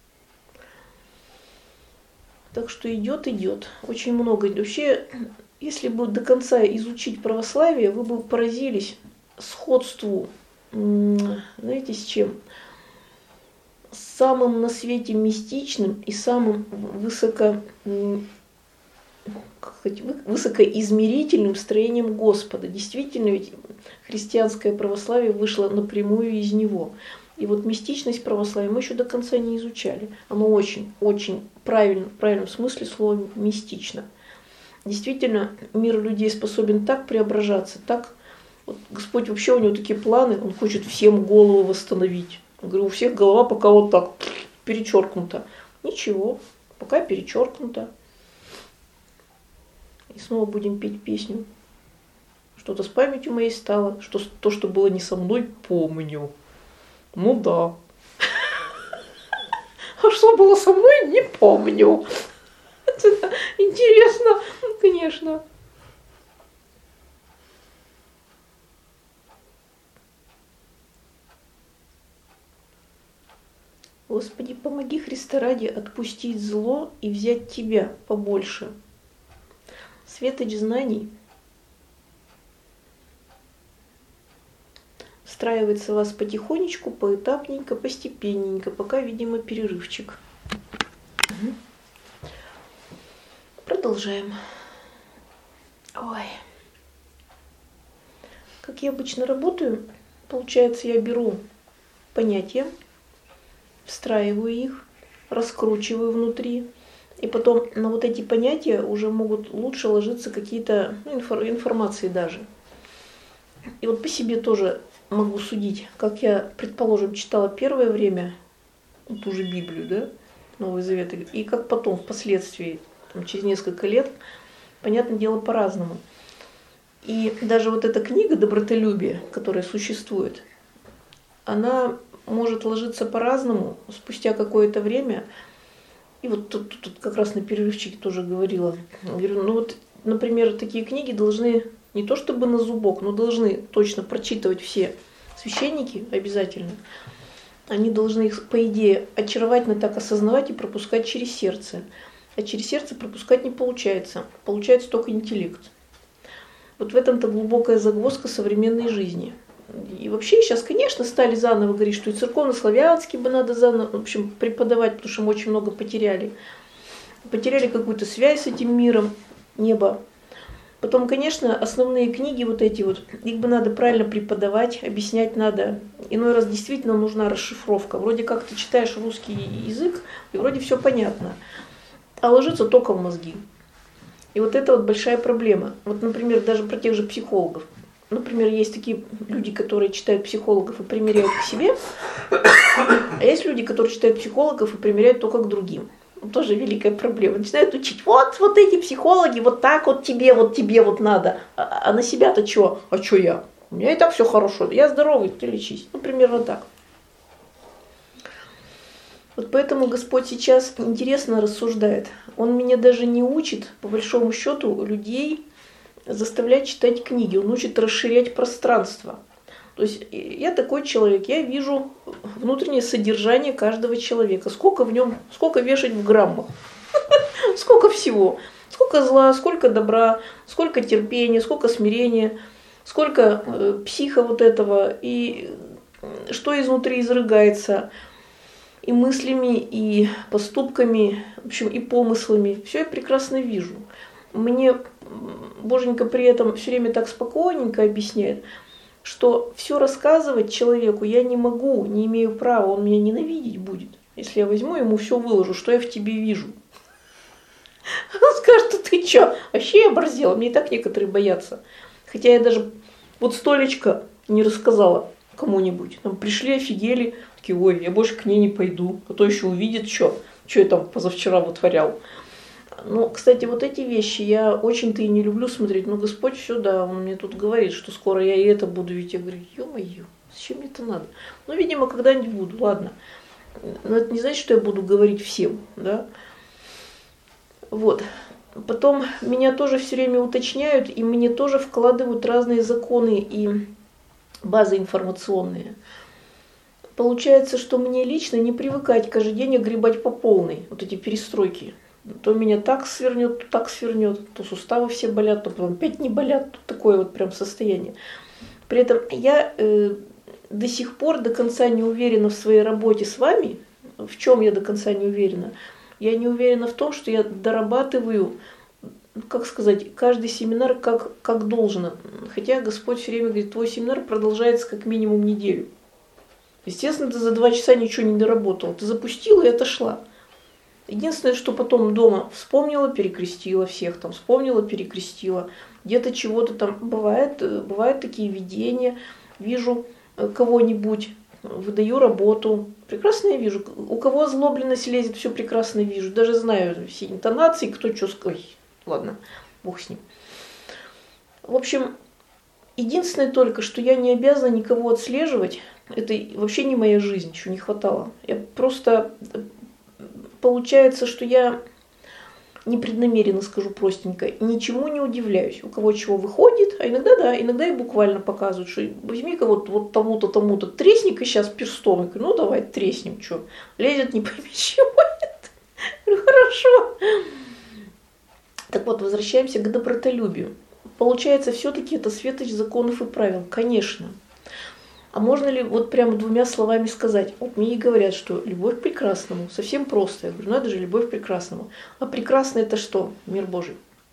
Так что идет, идет. Очень много. Вообще, если бы до конца изучить православие, вы бы поразились сходству, знаете, с чем? С самым на свете мистичным и самым высоко как сказать, высокоизмерительным строением Господа. Действительно, ведь христианское православие вышло напрямую из него. И вот мистичность православия мы еще до конца не изучали. Оно очень, очень правильно, в правильном смысле слова мистично. Действительно, мир людей способен так преображаться, так. Вот Господь вообще, у него такие планы, он хочет всем голову восстановить. Я говорю, у всех голова пока вот так перечеркнута. Ничего, пока перечеркнута. И снова будем петь песню. Что-то с памятью моей стало, что то, что было не со мной, помню. Ну да. А что было со мной, не помню. Это интересно, конечно. Господи, помоги, Христа ради, отпустить зло и взять Тебя побольше. Светоч знаний встраивается в вас потихонечку, поэтапненько, постепенненько, пока, видимо, перерывчик. Угу. Продолжаем. Ой. Как я обычно работаю, получается, я беру понятия, встраиваю их, раскручиваю внутри, и потом на вот эти понятия уже могут лучше ложиться какие-то ну, информации даже. И вот по себе тоже могу судить, как я, предположим, читала первое время ту же Библию, да, Новый Завет, и как потом, впоследствии, там, через несколько лет, понятное дело, по-разному. И даже вот эта книга «Добротолюбие», которая существует, она может ложиться по-разному спустя какое-то время. И вот тут, тут, тут как раз на перерывчике тоже говорила. Говорю, ну вот, например, такие книги должны не то чтобы на зубок, но должны точно прочитывать все священники обязательно. Они должны их, по идее, очаровательно так осознавать и пропускать через сердце. А через сердце пропускать не получается. Получается только интеллект. Вот в этом-то глубокая загвоздка современной жизни. И вообще сейчас, конечно, стали заново говорить, что и церковно-славянский бы надо заново, в общем, преподавать, потому что мы очень много потеряли. Потеряли какую-то связь с этим миром, небо. Потом, конечно, основные книги вот эти вот, их бы надо правильно преподавать, объяснять надо. Иной раз действительно нужна расшифровка. Вроде как ты читаешь русский язык, и вроде все понятно, а ложится только в мозги. И вот это вот большая проблема. Вот, например, даже про тех же психологов. Например, есть такие люди, которые читают психологов и примеряют к себе, а есть люди, которые читают психологов и примеряют только к другим. Тоже великая проблема. Начинают учить, вот, вот эти психологи, вот так вот тебе, вот тебе вот надо. А, а на себя-то что? А что я? У меня и так все хорошо. Я здоровый, ты лечись. Ну, примерно так. Вот поэтому Господь сейчас интересно рассуждает. Он меня даже не учит, по большому счету, людей заставлять читать книги. Он учит расширять пространство. То есть я такой человек, я вижу внутреннее содержание каждого человека. Сколько в нем, сколько вешать в граммах, сколько всего. Сколько зла, сколько добра, сколько терпения, сколько смирения, сколько э, психа вот этого, и что изнутри изрыгается, и мыслями, и поступками, в общем, и помыслами. Все я прекрасно вижу. Мне Боженька при этом все время так спокойненько объясняет, что все рассказывать человеку я не могу, не имею права, он меня ненавидеть будет. Если я возьму ему все выложу, что я в тебе вижу. Он скажет, что ты что, вообще я оборзела, мне и так некоторые боятся. Хотя я даже вот столечко не рассказала кому-нибудь. Там пришли, офигели, такие, ой, я больше к ней не пойду, а то еще увидит, что, что я там позавчера вытворял. Ну, кстати, вот эти вещи я очень-то и не люблю смотреть, но Господь все, да, Он мне тут говорит, что скоро я и это буду видеть. Я говорю, ё-моё, зачем мне это надо? Ну, видимо, когда-нибудь буду, ладно. Но это не значит, что я буду говорить всем, да. Вот. Потом меня тоже все время уточняют, и мне тоже вкладывают разные законы и базы информационные. Получается, что мне лично не привыкать каждый день огребать по полной, вот эти перестройки. То меня так свернет, то так свернет, то суставы все болят, то потом опять не болят, то такое вот прям состояние. При этом я э, до сих пор до конца не уверена в своей работе с вами. В чем я до конца не уверена? Я не уверена в том, что я дорабатываю как сказать, каждый семинар как, как должно. Хотя Господь все время говорит, твой семинар продолжается как минимум неделю. Естественно, ты за два часа ничего не доработала. Ты запустила и отошла. Единственное, что потом дома вспомнила, перекрестила всех, там вспомнила, перекрестила. Где-то чего-то там бывает, бывают такие видения. Вижу кого-нибудь, выдаю работу. Прекрасно я вижу. У кого озлобленность лезет, все прекрасно вижу. Даже знаю все интонации, кто что сказал. Ладно, бог с ним. В общем, единственное только, что я не обязана никого отслеживать. Это вообще не моя жизнь, еще не хватало. Я просто... Получается, что я непреднамеренно, скажу простенько, ничему не удивляюсь. У кого чего выходит, а иногда да, иногда и буквально показывают, что возьми-ка вот, вот тому-то, тому-то тресни-ка сейчас перстом. Ну давай треснем, что. Лезет не пойми чего. Говорю, хорошо. Так вот, возвращаемся к добротолюбию. Получается, все-таки это светоч законов и правил, конечно. А можно ли вот прямо двумя словами сказать? Вот мне и говорят, что любовь к прекрасному, совсем просто. Я говорю, надо же, любовь к прекрасному. А прекрасное это что? Мир Божий.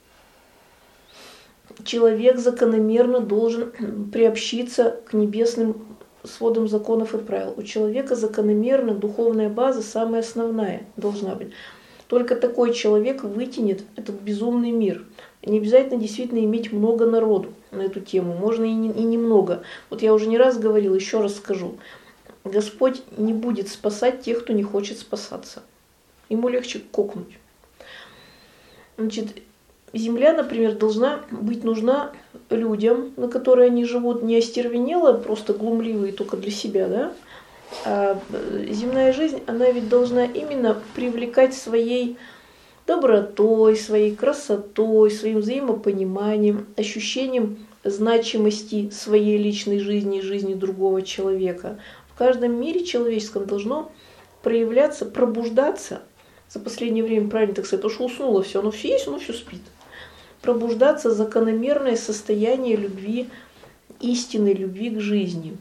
Человек закономерно должен приобщиться к небесным сводам законов и правил. У человека закономерно духовная база самая основная должна быть. Только такой человек вытянет этот безумный мир. Не обязательно действительно иметь много народу на эту тему, можно и, не, и немного. Вот я уже не раз говорила, еще раз скажу. Господь не будет спасать тех, кто не хочет спасаться. Ему легче кокнуть. Значит, земля, например, должна быть нужна людям, на которые они живут, не остервенело, просто глумливые только для себя, да? А земная жизнь, она ведь должна именно привлекать своей добротой, своей красотой, своим взаимопониманием, ощущением значимости своей личной жизни и жизни другого человека. В каждом мире человеческом должно проявляться, пробуждаться. За последнее время, правильно так сказать, потому что уснуло все, оно все есть, оно все спит. Пробуждаться закономерное состояние любви, истинной любви к жизни.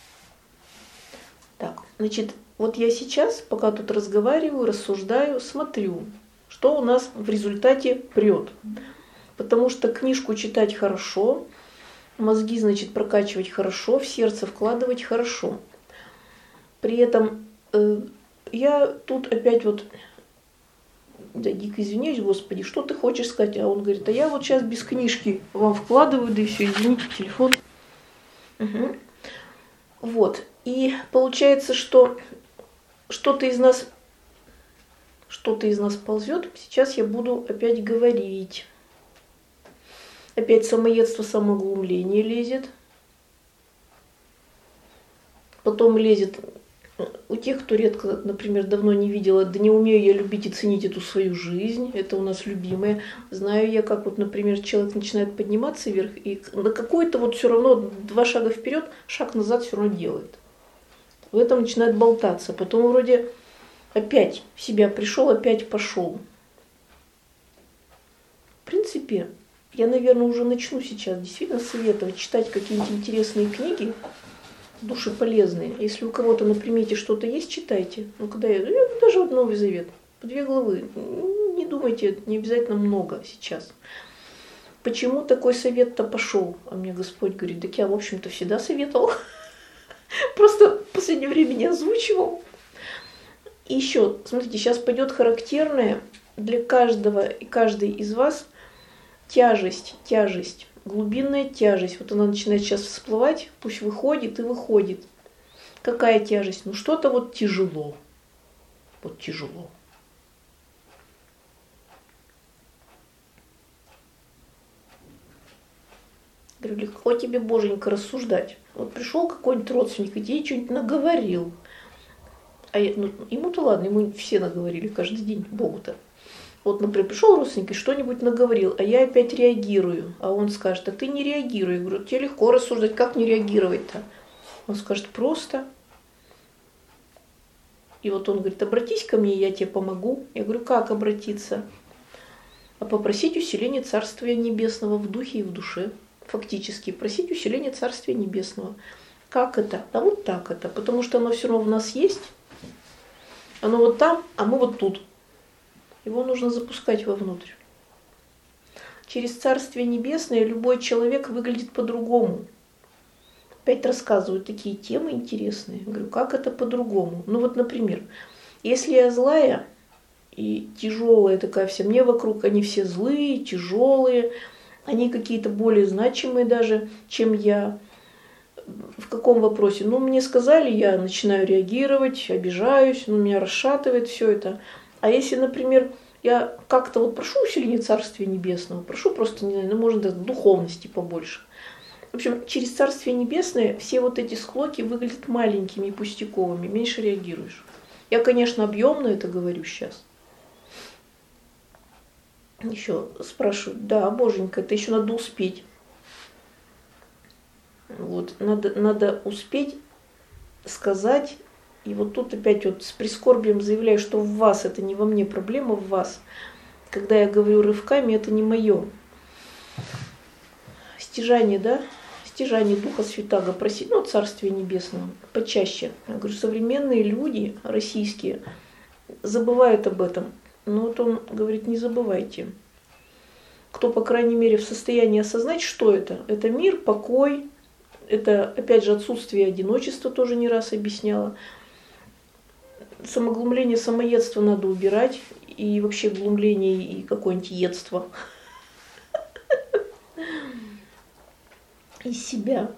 Так, значит, вот я сейчас, пока тут разговариваю, рассуждаю, смотрю, что у нас в результате прет. Потому что книжку читать хорошо, мозги, значит, прокачивать хорошо, в сердце вкладывать хорошо. При этом э, я тут опять вот, да, дико извиняюсь, Господи, что ты хочешь сказать? А он говорит, а я вот сейчас без книжки вам вкладываю, да и все, извините, телефон. Угу. Вот. И получается, что что-то из нас, что-то из нас ползет. Сейчас я буду опять говорить. Опять самоедство, самоглумление лезет. Потом лезет у тех, кто редко, например, давно не видела, да не умею я любить и ценить эту свою жизнь. Это у нас любимое. Знаю я, как вот, например, человек начинает подниматься вверх, и на какой-то вот все равно два шага вперед, шаг назад все равно делает. В этом начинает болтаться. Потом вроде опять в себя пришел, опять пошел. В принципе, я, наверное, уже начну сейчас действительно советовать читать какие-нибудь интересные книги, душеполезные. Если у кого-то на примете что-то есть, читайте. Ну, когда я, даже вот Новый Завет, по две главы. Не думайте, не обязательно много сейчас. Почему такой совет-то пошел? А мне Господь говорит, так я, в общем-то, всегда советовал. Просто в последнее время не озвучивал. И еще, смотрите, сейчас пойдет характерная для каждого и каждой из вас тяжесть, тяжесть, глубинная тяжесть. Вот она начинает сейчас всплывать, пусть выходит и выходит. Какая тяжесть? Ну что-то вот тяжело. Вот тяжело. Говорю, легко тебе, Боженька, рассуждать. Вот пришел какой-нибудь родственник, и тебе что-нибудь наговорил. А я, ну, ему-то ладно, ему все наговорили каждый день, Богу-то. Вот, например, пришел родственник и что-нибудь наговорил, а я опять реагирую. А он скажет, а ты не реагируй. Я говорю, тебе легко рассуждать, как не реагировать-то? Он скажет, просто. И вот он говорит, обратись ко мне, я тебе помогу. Я говорю, как обратиться? А попросить усиления Царствия Небесного в духе и в душе. Фактически, просить усиления Царствия Небесного. Как это? А вот так это. Потому что оно все равно в нас есть. Оно вот там, а мы вот тут. Его нужно запускать вовнутрь. Через Царствие Небесное любой человек выглядит по-другому. Опять рассказывают такие темы интересные. Говорю, как это по-другому? Ну вот, например, если я злая и тяжелая такая вся, мне вокруг они все злые, тяжелые, они какие-то более значимые даже, чем я. В каком вопросе? Ну, мне сказали, я начинаю реагировать, обижаюсь, ну, меня расшатывает все это. А если, например, я как-то вот прошу усиления Царствия Небесного, прошу просто, не знаю, ну, может, даже духовности побольше. В общем, через Царствие Небесное все вот эти склоки выглядят маленькими и пустяковыми, меньше реагируешь. Я, конечно, объемно это говорю сейчас. Еще спрашивают, да, боженька, это еще надо успеть. Вот, надо, надо успеть сказать, и вот тут опять вот с прискорбием заявляю, что в вас, это не во мне проблема, в вас. Когда я говорю рывками, это не мое. Стяжание, да? Стяжание Духа Святаго, просить, ну, Царствия Небесного, почаще. Я говорю, современные люди российские забывают об этом. Но вот он говорит, не забывайте. Кто, по крайней мере, в состоянии осознать, что это? Это мир, покой. Это, опять же, отсутствие одиночества, тоже не раз объясняла. Самоглумление, самоедство надо убирать. И вообще глумление и какое-нибудь едство. Из себя.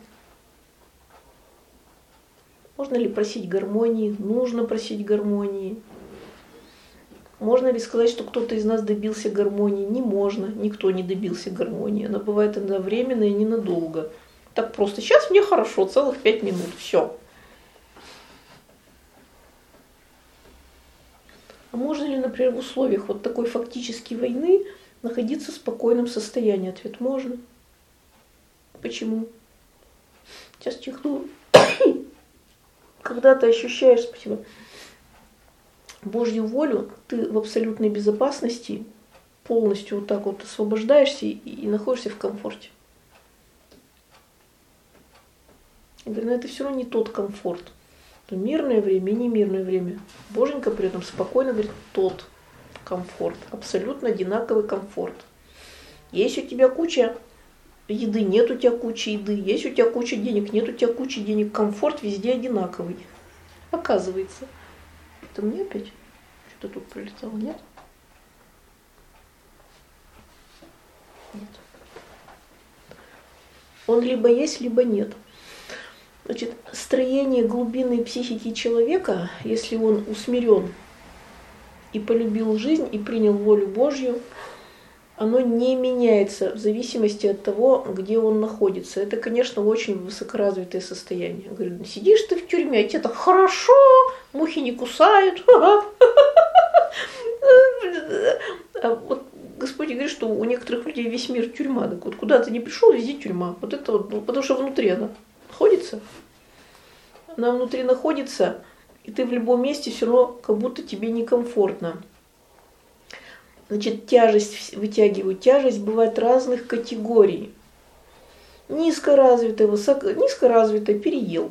Можно ли просить гармонии? Нужно просить гармонии. Можно ли сказать, что кто-то из нас добился гармонии? Не можно. Никто не добился гармонии. Она бывает иногда временная и ненадолго. Так просто. Сейчас мне хорошо, целых пять минут. Все. А можно ли, например, в условиях вот такой фактической войны находиться в спокойном состоянии? Ответ: можно. Почему? Сейчас чихну. Когда ты ощущаешь, спасибо, Божью волю, ты в абсолютной безопасности, полностью вот так вот освобождаешься и, и находишься в комфорте. Я говорю, но это все равно не тот комфорт. Это мирное время и немирное время. Боженька при этом спокойно говорит, тот комфорт, абсолютно одинаковый комфорт. Есть у тебя куча еды, нет у тебя кучи еды, есть у тебя куча денег, нет у тебя кучи денег, комфорт везде одинаковый. Оказывается. Это мне опять что-то тут пролетало, нет? Нет. Он либо есть, либо нет. Значит, строение глубинной психики человека, если он усмирен и полюбил жизнь, и принял волю Божью, оно не меняется в зависимости от того, где он находится. Это, конечно, очень высокоразвитое состояние. Я говорю, сидишь ты в тюрьме, а тебе так хорошо, мухи не кусают. А вот Господь говорит, что у некоторых людей весь мир тюрьма. Так вот, куда ты не пришел, везде тюрьма. Вот это вот, потому что внутри она находится. Она внутри находится, и ты в любом месте все равно как будто тебе некомфортно. Значит, тяжесть, вытягиваю тяжесть, бывает разных категорий. Низкоразвитая, высоко, низкоразвитая, переел.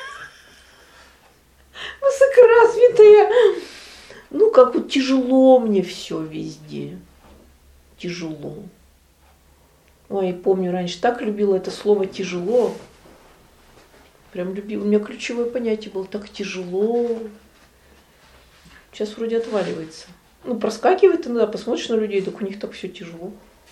Высокоразвитая. Ну, как вот тяжело мне все везде. Тяжело. Ой, я помню, раньше так любила это слово «тяжело». Прям любила. У меня ключевое понятие было так тяжело. Сейчас вроде отваливается. Ну, проскакивает иногда, посмотришь на людей, так у них так все тяжело.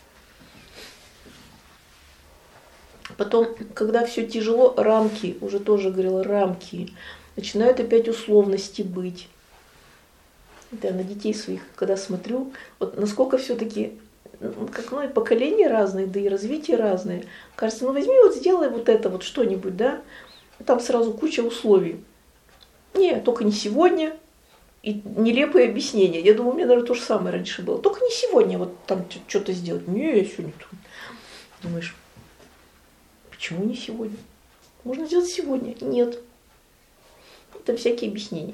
Потом, когда все тяжело, рамки, уже тоже говорила, рамки, начинают опять условности быть. Да, на детей своих, когда смотрю, вот насколько все-таки, как, ну, и поколения разные, да и развитие разное. Кажется, ну возьми вот сделай вот это вот что-нибудь, да, там сразу куча условий. Не, только не сегодня. И нелепые объяснения. Я думаю, у меня, наверное, то же самое раньше было. Только не сегодня вот там что-то сделать. Не, я сегодня тут. Думаешь, почему не сегодня? Можно сделать сегодня. Нет. Это всякие объяснения.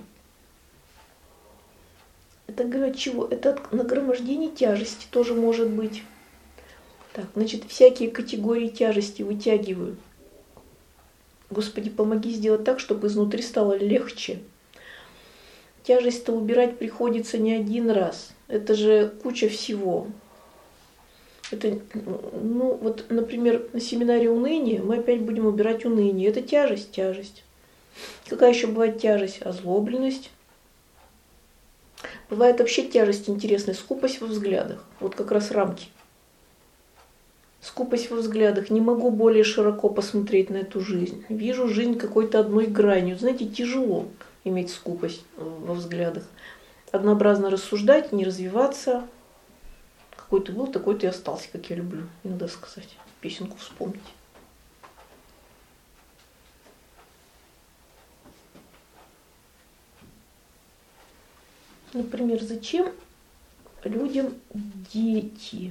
Это, говорю, от чего? Это от нагромождения тяжести тоже может быть. Так, значит, всякие категории тяжести вытягиваю. Господи, помоги сделать так, чтобы изнутри стало легче. Тяжесть-то убирать приходится не один раз. Это же куча всего. Это, ну, вот, например, на семинаре уныния мы опять будем убирать уныние. Это тяжесть, тяжесть. Какая еще бывает тяжесть? Озлобленность. Бывает вообще тяжесть интересная, скупость во взглядах. Вот как раз рамки. Скупость во взглядах. Не могу более широко посмотреть на эту жизнь. Вижу жизнь какой-то одной гранью. Знаете, тяжело иметь скупость во взглядах. Однообразно рассуждать, не развиваться. Какой ты был, такой ты и остался, как я люблю иногда сказать. Песенку вспомнить. Например, зачем людям дети?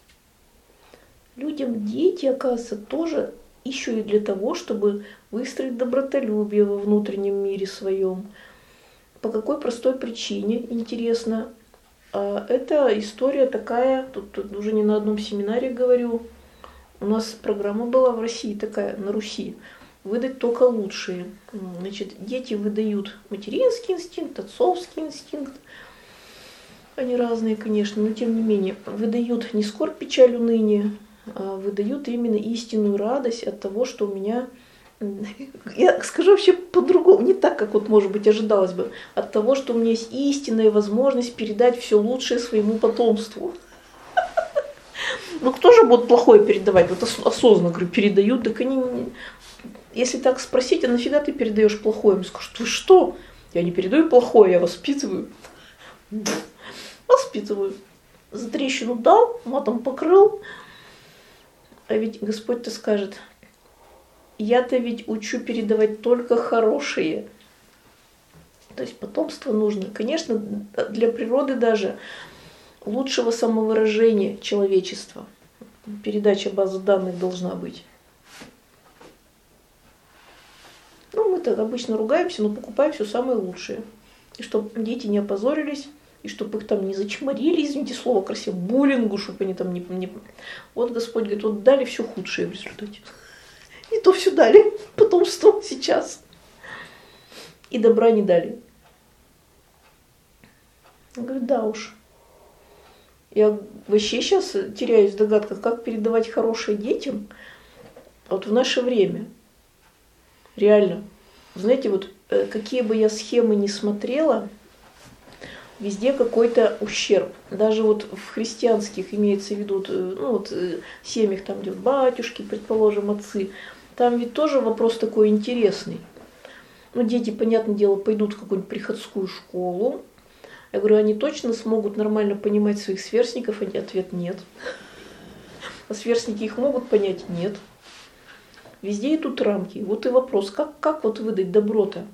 Людям дети, оказывается, тоже еще и для того, чтобы выстроить добротолюбие во внутреннем мире своем. По какой простой причине, интересно. Это история такая, тут, тут уже не на одном семинаре говорю, у нас программа была в России такая, на Руси, выдать только лучшие. Значит, дети выдают материнский инстинкт, отцовский инстинкт, они разные, конечно, но тем не менее, выдают не скорбь, печаль, уныние, а выдают именно истинную радость от того, что у меня... Я скажу вообще по-другому, не так, как вот, может быть, ожидалось бы, от того, что у меня есть истинная возможность передать все лучшее своему потомству. Ну кто же будет плохое передавать? Вот осознанно, говорю, передают, так они... Если так спросить, а нафига ты передаешь плохое? Я скажу, ты что? Я не передаю плохое, я воспитываю. Воспитываю. За трещину дал, матом покрыл. А ведь Господь-то скажет... Я-то ведь учу передавать только хорошие. То есть потомство нужно. Конечно, для природы даже лучшего самовыражения человечества. Передача базы данных должна быть. Ну, мы-то обычно ругаемся, но покупаем все самое лучшее. И чтобы дети не опозорились, и чтобы их там не зачморили, извините слово красиво, буллингу, чтобы они там не... не... Вот Господь говорит, вот дали все худшее в результате. И то все дали, потомство сейчас. И добра не дали. Я говорю, да уж. Я вообще сейчас теряюсь в догадках, как передавать хорошее детям вот в наше время. Реально. Знаете, вот какие бы я схемы ни смотрела, везде какой-то ущерб. Даже вот в христианских имеется в виду, ну вот семьях, там, где батюшки, предположим, отцы, там ведь тоже вопрос такой интересный. Ну, дети, понятное дело, пойдут в какую-нибудь приходскую школу. Я говорю, они точно смогут нормально понимать своих сверстников? Они ответ нет. А сверстники их могут понять? Нет. Везде идут рамки. Вот и вопрос, как, как вот выдать добро-то?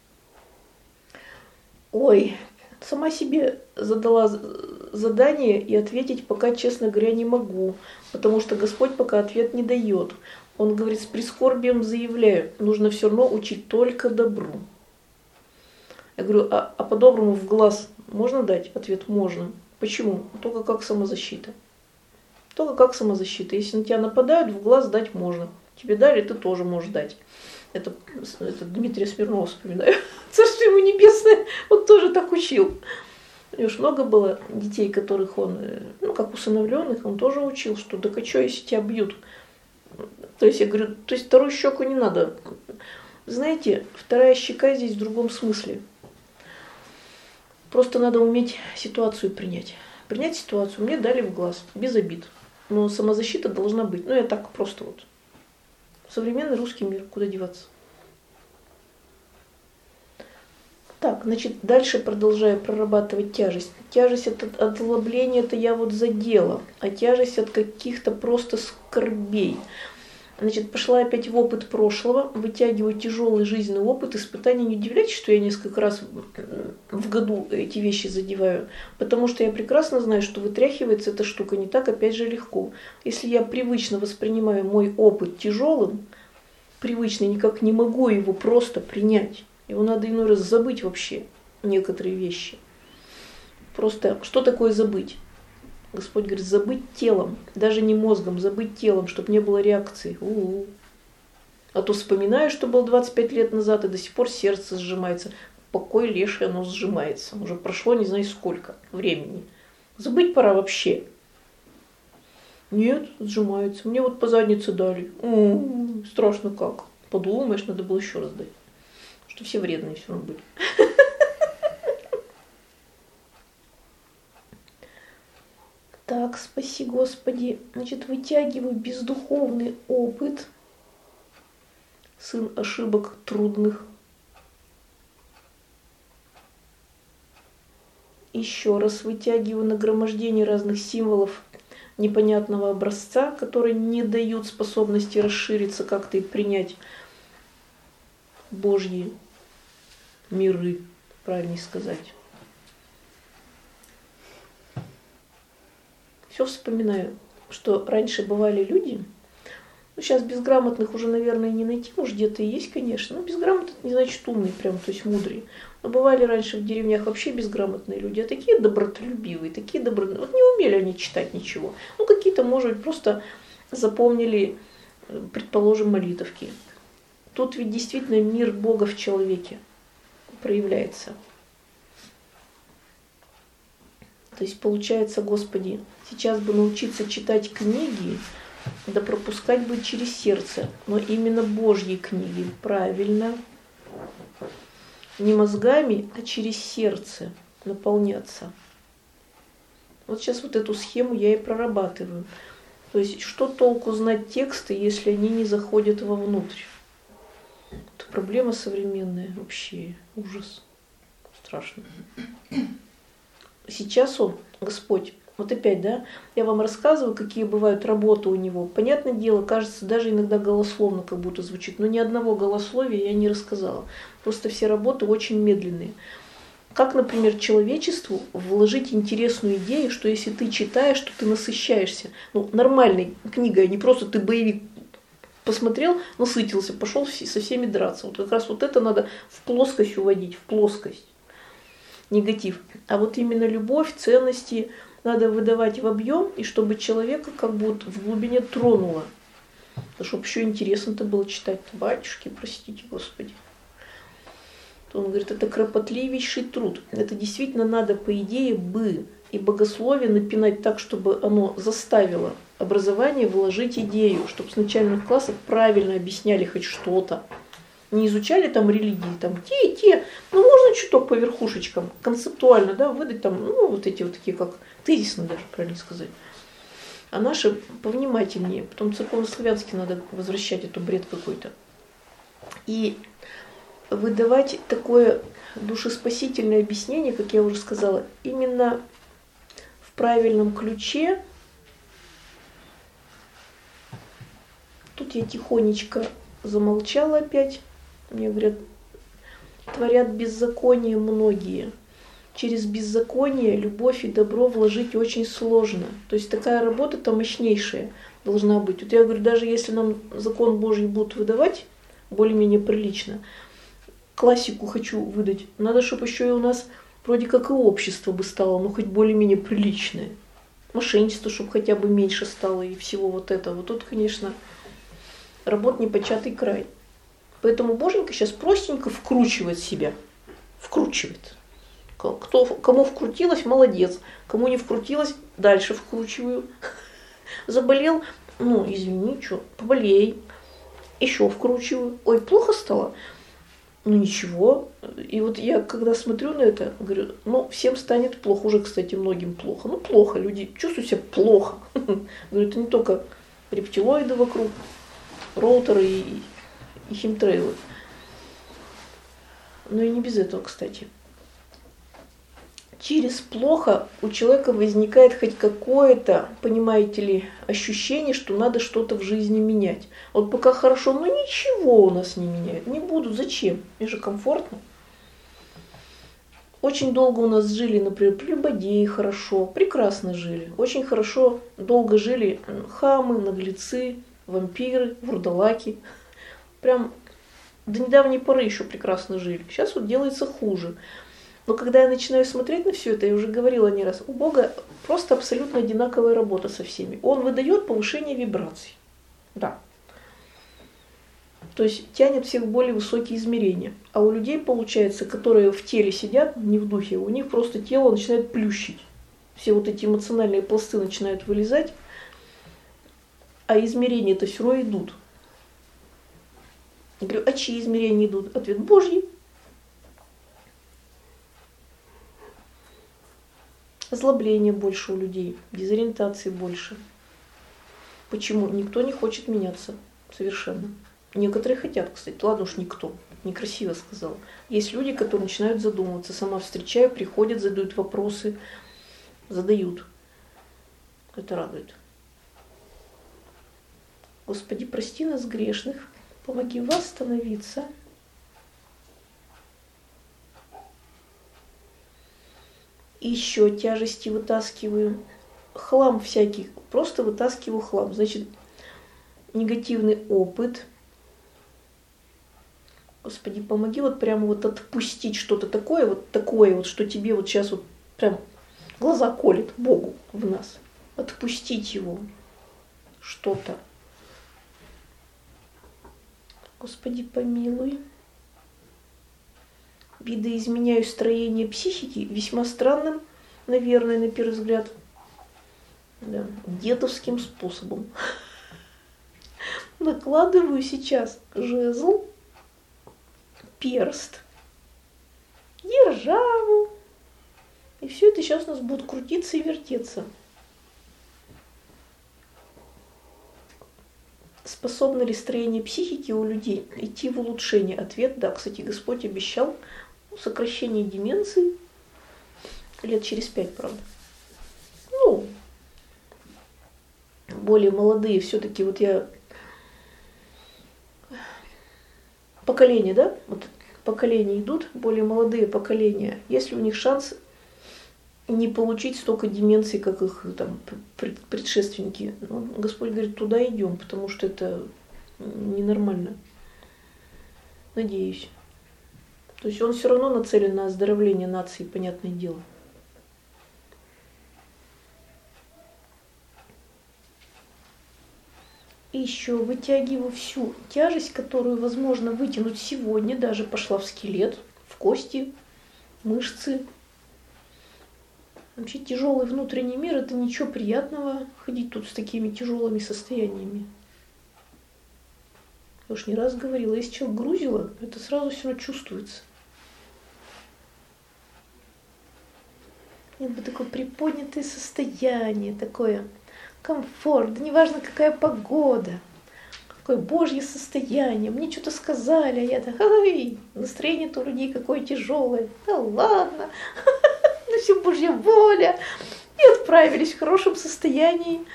Ой, сама себе задала задание и ответить пока, честно говоря, не могу. Потому что Господь пока ответ не дает. Он говорит, с прискорбием заявляю, нужно все равно учить только добру. Я говорю, а, а по-доброму в глаз можно дать? Ответ можно. Почему? Только как самозащита. Только как самозащита. Если на тебя нападают, в глаз дать можно. Тебе дали, ты тоже можешь дать. Это, это Дмитрия Смирнова вспоминаю. Царство ему небесное, он тоже так учил. У него ж много было детей, которых он, ну как усыновленных, он тоже учил, что да а что, если тебя бьют? То есть я говорю, то есть вторую щеку не надо. Знаете, вторая щека здесь в другом смысле. Просто надо уметь ситуацию принять. Принять ситуацию мне дали в глаз, без обид. Но самозащита должна быть. Ну я так просто вот. Современный русский мир, куда деваться. Так, значит, дальше продолжаю прорабатывать тяжесть. Тяжесть от озлобления, это я вот задела, а тяжесть от каких-то просто скорбей. Значит, пошла опять в опыт прошлого, вытягиваю тяжелый жизненный опыт, испытания. Не удивляйтесь, что я несколько раз в году эти вещи задеваю, потому что я прекрасно знаю, что вытряхивается эта штука не так, опять же, легко. Если я привычно воспринимаю мой опыт тяжелым, привычно никак не могу его просто принять. Его надо иной раз забыть вообще, некоторые вещи. Просто что такое забыть? Господь говорит, забыть телом, даже не мозгом, забыть телом, чтобы не было реакции. У-у-у. А то вспоминаю, что было двадцать пять лет назад, и до сих пор сердце сжимается. Покой леший, оно сжимается. Уже прошло не знаю сколько времени. Забыть пора вообще. Нет, сжимается. Мне вот по заднице дали. М-м, страшно как. Подумаешь, надо было еще раз дать. Что все вредные все равно были. Так, спаси Господи. Значит, вытягиваю бездуховный опыт. Сын ошибок трудных. Еще раз вытягиваю нагромождение разных символов непонятного образца, которые не дают способности расшириться как-то и принять Божьи миры, правильнее сказать. Все вспоминаю, что раньше бывали люди, ну, сейчас безграмотных уже, наверное, не найти, может, где-то и есть, конечно, но безграмотный не значит умный, прям, то есть мудрый. Но бывали раньше в деревнях вообще безграмотные люди, а такие добротолюбивые, такие добротные. Вот не умели они читать ничего. Ну, какие-то, может быть, просто запомнили, предположим, молитовки. Тут ведь действительно мир Бога в человеке проявляется. То есть получается, Господи, сейчас бы научиться читать книги, да пропускать бы через сердце, но именно Божьи книги, правильно. Не мозгами, а через сердце наполняться. Вот сейчас вот эту схему я и прорабатываю. То есть, что толку знать тексты, если они не заходят вовнутрь? Это проблема современная, вообще ужас. Страшно. Сейчас он, Господь, вот опять, да, я вам рассказываю, какие бывают работы у него. Понятное дело, кажется, даже иногда голословно как будто звучит, но ни одного голословия я не рассказала. Просто все работы очень медленные. Как, например, человечеству вложить интересную идею, что если ты читаешь, то ты насыщаешься. Ну, нормальной книгой, а не просто ты боевик посмотрел, насытился, пошел со всеми драться. Вот как раз вот это надо в плоскость уводить, в плоскость. Негатив. А вот именно любовь, ценности надо выдавать в объем, и чтобы человека как бы вот в глубине тронуло. Да чтобы еще интересно-то было читать. Батюшки, простите, Господи. То он говорит, это кропотливейший труд. Это действительно надо, по идее, бы и богословие напинать так, чтобы оно заставило образование вложить идею, чтобы с начальных классов правильно объясняли хоть что-то. Не изучали там религии, там те и те, ну можно чуток по верхушечкам, концептуально, да, выдать там, ну вот эти вот такие, как тезисно даже, правильно сказать. А наши повнимательнее, потом церковно-славянски надо возвращать эту бред какой-то. И выдавать такое душеспасительное объяснение, как я уже сказала, именно в правильном ключе. Тут я тихонечко замолчала опять. Мне говорят, творят беззаконие многие. Через беззаконие любовь и добро вложить очень сложно. То есть такая работа-то мощнейшая должна быть. Вот я говорю, даже если нам закон Божий будут выдавать более-менее прилично, классику хочу выдать, надо, чтобы еще и у нас вроде как и общество бы стало, ну хоть более-менее приличное. Мошенничество, чтобы хотя бы меньше стало и всего вот этого. Вот тут, конечно, работ непочатый край. Поэтому Боженька сейчас простенько вкручивает себя. Вкручивает. Кто, кому вкрутилось, молодец. Кому не вкрутилось, дальше вкручиваю. Заболел, ну извини, что, поболей. Еще вкручиваю. Ой, плохо стало? Ну ничего. И вот я, когда смотрю на это, говорю, ну всем станет плохо. Уже, кстати, многим плохо. Ну плохо, люди чувствуют себя плохо. Говорю, это не только рептилоиды вокруг, роутеры и, и химтрейлы. Но и не без этого, кстати. Через плохо у человека возникает хоть какое-то, понимаете ли, ощущение, что надо что-то в жизни менять. Вот пока хорошо, но ничего у нас не меняют. Не буду. Зачем? Мне же комфортно. Очень долго у нас жили, например, прелюбодеи хорошо, прекрасно жили. Очень хорошо, долго жили хамы, наглецы, вампиры, вурдалаки. Прям до недавней поры еще прекрасно жили. Сейчас вот делается хуже. Но когда я начинаю смотреть на все это, я уже говорила не раз, у Бога просто абсолютно одинаковая работа со всеми. Он выдает повышение вибраций. Да. То есть тянет всех в более высокие измерения. А у людей, получается, которые в теле сидят, не в духе, у них просто тело начинает плющить. Все вот эти эмоциональные пласты начинают вылезать. А измерения-то все равно идут. Я говорю, а чьи измерения идут? Ответ: Божьи. Озлобления больше у людей, дезориентации больше. Почему? Никто не хочет меняться совершенно. Некоторые хотят, кстати. Ладно уж, никто. Некрасиво сказала. Есть люди, которые начинают задумываться. Сама встречаю, приходят, задают вопросы. Задают. Это радует. Господи, прости нас, грешных. Помоги восстановиться. И еще тяжести вытаскиваю. Хлам всякий. Просто вытаскиваю хлам. Значит, негативный опыт. Господи, помоги вот прямо вот отпустить что-то такое, вот такое вот, что тебе вот сейчас вот прям глаза колет Богу в нас. Отпустить его. Что-то. Господи, помилуй. Видоизменяю строение психики весьма странным, наверное, на первый взгляд, да, дедовским способом. Накладываю сейчас жезл, перст, державу. И все это сейчас у нас будет крутиться и вертеться. Способно ли строение психики у людей идти в улучшение? Ответ: да. Кстати, Господь обещал сокращение деменции лет через пять, правда. Ну, более молодые все-таки, вот я... Поколения, да? Вот поколения идут, более молодые поколения. Есть ли у них шанс не получить столько деменции, как их там предшественники? Ну, Господь говорит, туда идем, потому что это ненормально. Надеюсь. То есть он все равно нацелен на оздоровление нации, понятное дело. И еще вытягиваю всю тяжесть, которую возможно вытянуть сегодня, даже пошла в скелет, в кости, мышцы. Вообще тяжелый внутренний мир — это ничего приятного, ходить тут с такими тяжелыми состояниями. Я уж не раз говорила, если человек грузило, это сразу все равно чувствуется. Это такое приподнятое состояние, такое комфорт, да неважно какая погода, какое божье состояние, мне что-то сказали, а я так, ай, настроение-то у людей какое тяжелое, да ладно, ну все божья воля, и отправились в хорошем состоянии.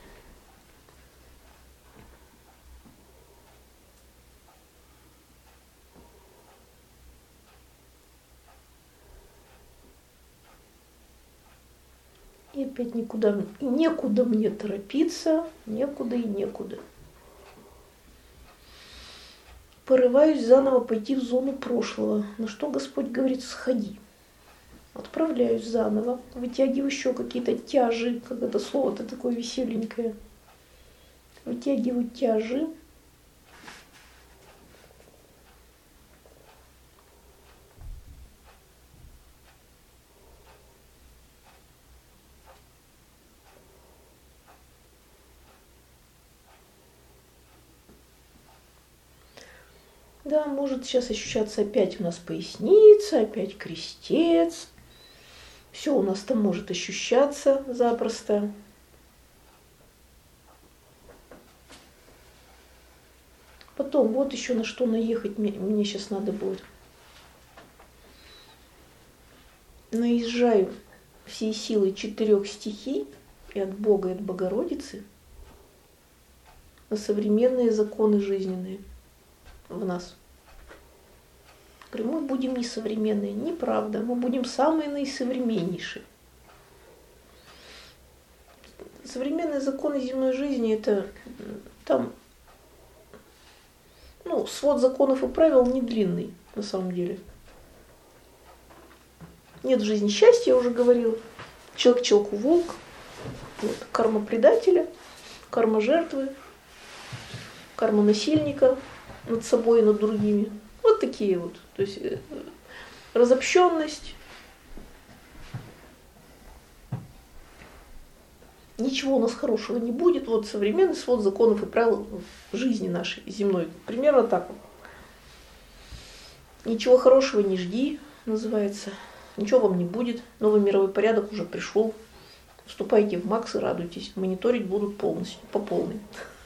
И опять никуда, и некуда мне торопиться, некуда и некуда. Порываюсь заново пойти в зону прошлого. На что Господь говорит: сходи. Отправляюсь заново, вытягиваю еще какие-то тяжи, как это слово-то такое веселенькое. Вытягиваю тяжи. Да, может сейчас ощущаться опять у нас поясница, опять крестец. Все у нас там может ощущаться запросто. Потом вот еще на что наехать мне, мне сейчас надо будет. Наезжаю всей силой четырех стихий и от Бога, и от Богородицы на современные законы жизненные в нас. Говорю, мы будем несовременные. Неправда. Мы будем самые наисовременнейшие. Современные законы земной жизни — это там, ну, свод законов и правил не длинный, на самом деле. Нет в жизни счастья, я уже говорила. Человек человеку волк. Вот. Карма предателя, карма жертвы, карма насильника над собой и над другими. Вот такие вот. То есть разобщенность, ничего у нас хорошего не будет. Вот современный свод законов и правил жизни нашей земной. Примерно так вот. Ничего хорошего не жди, называется. Ничего вам не будет. Новый мировой порядок уже пришел. Вступайте в МАКС и радуйтесь. Мониторить будут полностью, по полной.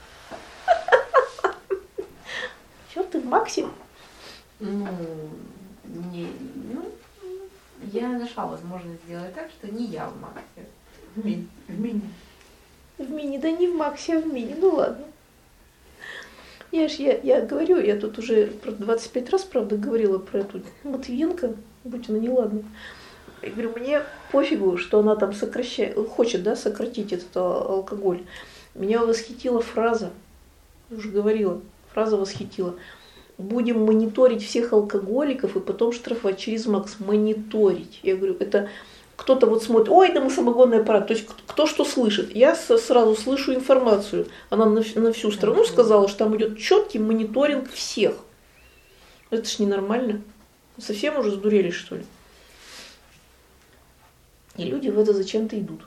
Что ты в МАКСе? Ну, не, ну, я нашла возможность сделать так, что не я в МАКСе. В мини. В мини. В мини, да не в МАКСе, а в мини. Ну ладно. Я ж, я, я говорю, я тут уже двадцать пять раз, правда, говорила про эту Матвиенко, будь она неладна. Я говорю, мне пофигу, что она там сокращает, хочет, да, сократить этот алкоголь. Меня восхитила фраза, уже говорила, фраза восхитила. Будем мониторить всех алкоголиков и потом штрафовать через МАКС. Мониторить. Я говорю, это кто-то вот смотрит, ой, да мы самогонный аппарат. То есть кто что слышит. Я сразу слышу информацию. Она на, на всю страну сказала, что там идет четкий мониторинг всех. Это ж ненормально. Совсем уже сдурели, что ли? И люди в это зачем-то идут.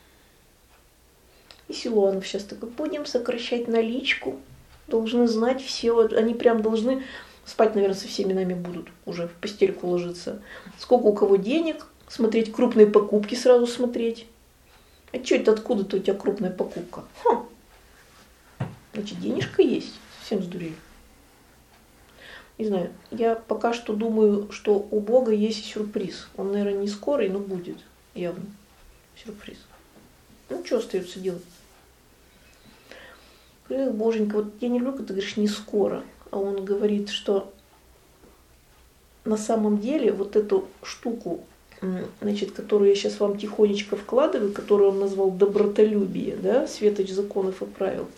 И Силуанов сейчас такой, будем сокращать наличку. Должны знать все, вот они прям должны спать, наверное, со всеми нами будут, уже в постельку ложиться. Сколько у кого денег, смотреть крупные покупки, сразу смотреть. А что это, откуда-то у тебя крупная покупка? Ха. Значит, денежка есть, совсем сдурели. Не знаю, я пока что думаю, что у Бога есть сюрприз. Он, наверное, не скорый, но будет явно сюрприз. Ну, что остается делать? Эх, Боженька, вот я не люблю, когда ты говоришь не скоро, а он говорит, что на самом деле вот эту штуку, значит, которую я сейчас вам тихонечко вкладываю, которую он назвал добротолюбие, да, светоч законов и правил,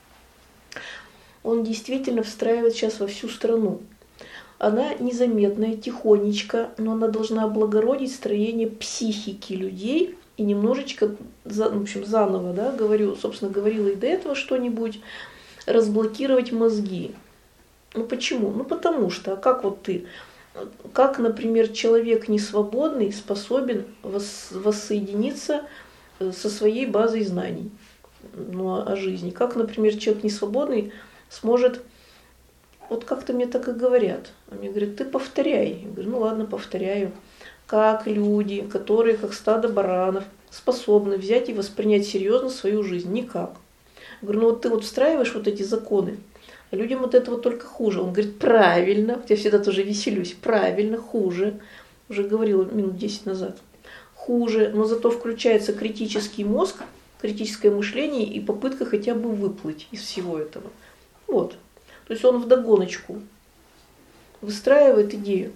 он действительно встраивает сейчас во всю страну. Она незаметная, тихонечко, но она должна облагородить строение психики людей и немножечко, в общем, заново, да, говорю, собственно, говорила и до этого что-нибудь, разблокировать мозги. Ну почему? Ну потому что, а как вот ты, как, например, человек несвободный способен воссоединиться со своей базой знаний, ну, о жизни? Как, например, человек несвободный сможет, вот как-то мне так и говорят, мне говорят, ты повторяй. Я говорю, ну ладно, повторяю. Как люди, которые, как стадо баранов, способны взять и воспринять серьезно свою жизнь? Никак. Я говорю, ну вот ты вот встраиваешь вот эти законы, а людям от этого только хуже. Он говорит, правильно, я всегда тоже веселюсь, правильно, хуже. Уже говорила минут десять назад. Хуже, но зато включается критический мозг, критическое мышление и попытка хотя бы выплыть из всего этого. Вот. То есть он вдогоночку выстраивает идею.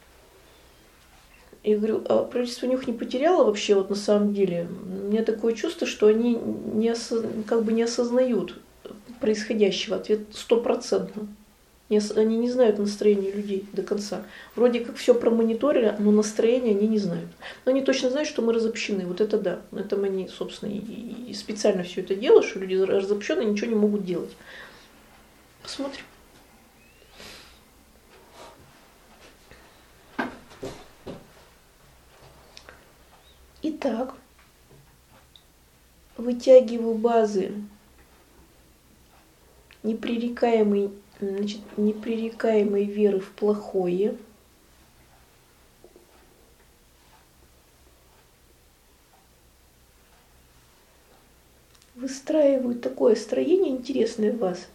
Я говорю, а правительство у них не потеряло вообще вот на самом деле? У меня такое чувство, что они не осоз... как бы не осознают происходящего. Ответ стопроцентно. Они не знают настроения людей до конца. Вроде как все промониторили, но настроение они не знают. Но они точно знают, что мы разобщены. Вот это да. Это они, собственно, и специально все это делают, что люди разобщены, ничего не могут делать. Посмотрим. Итак, вытягиваю базы непререкаемой, значит, непререкаемой веры в плохое. Выстраиваю такое строение интересное в вас.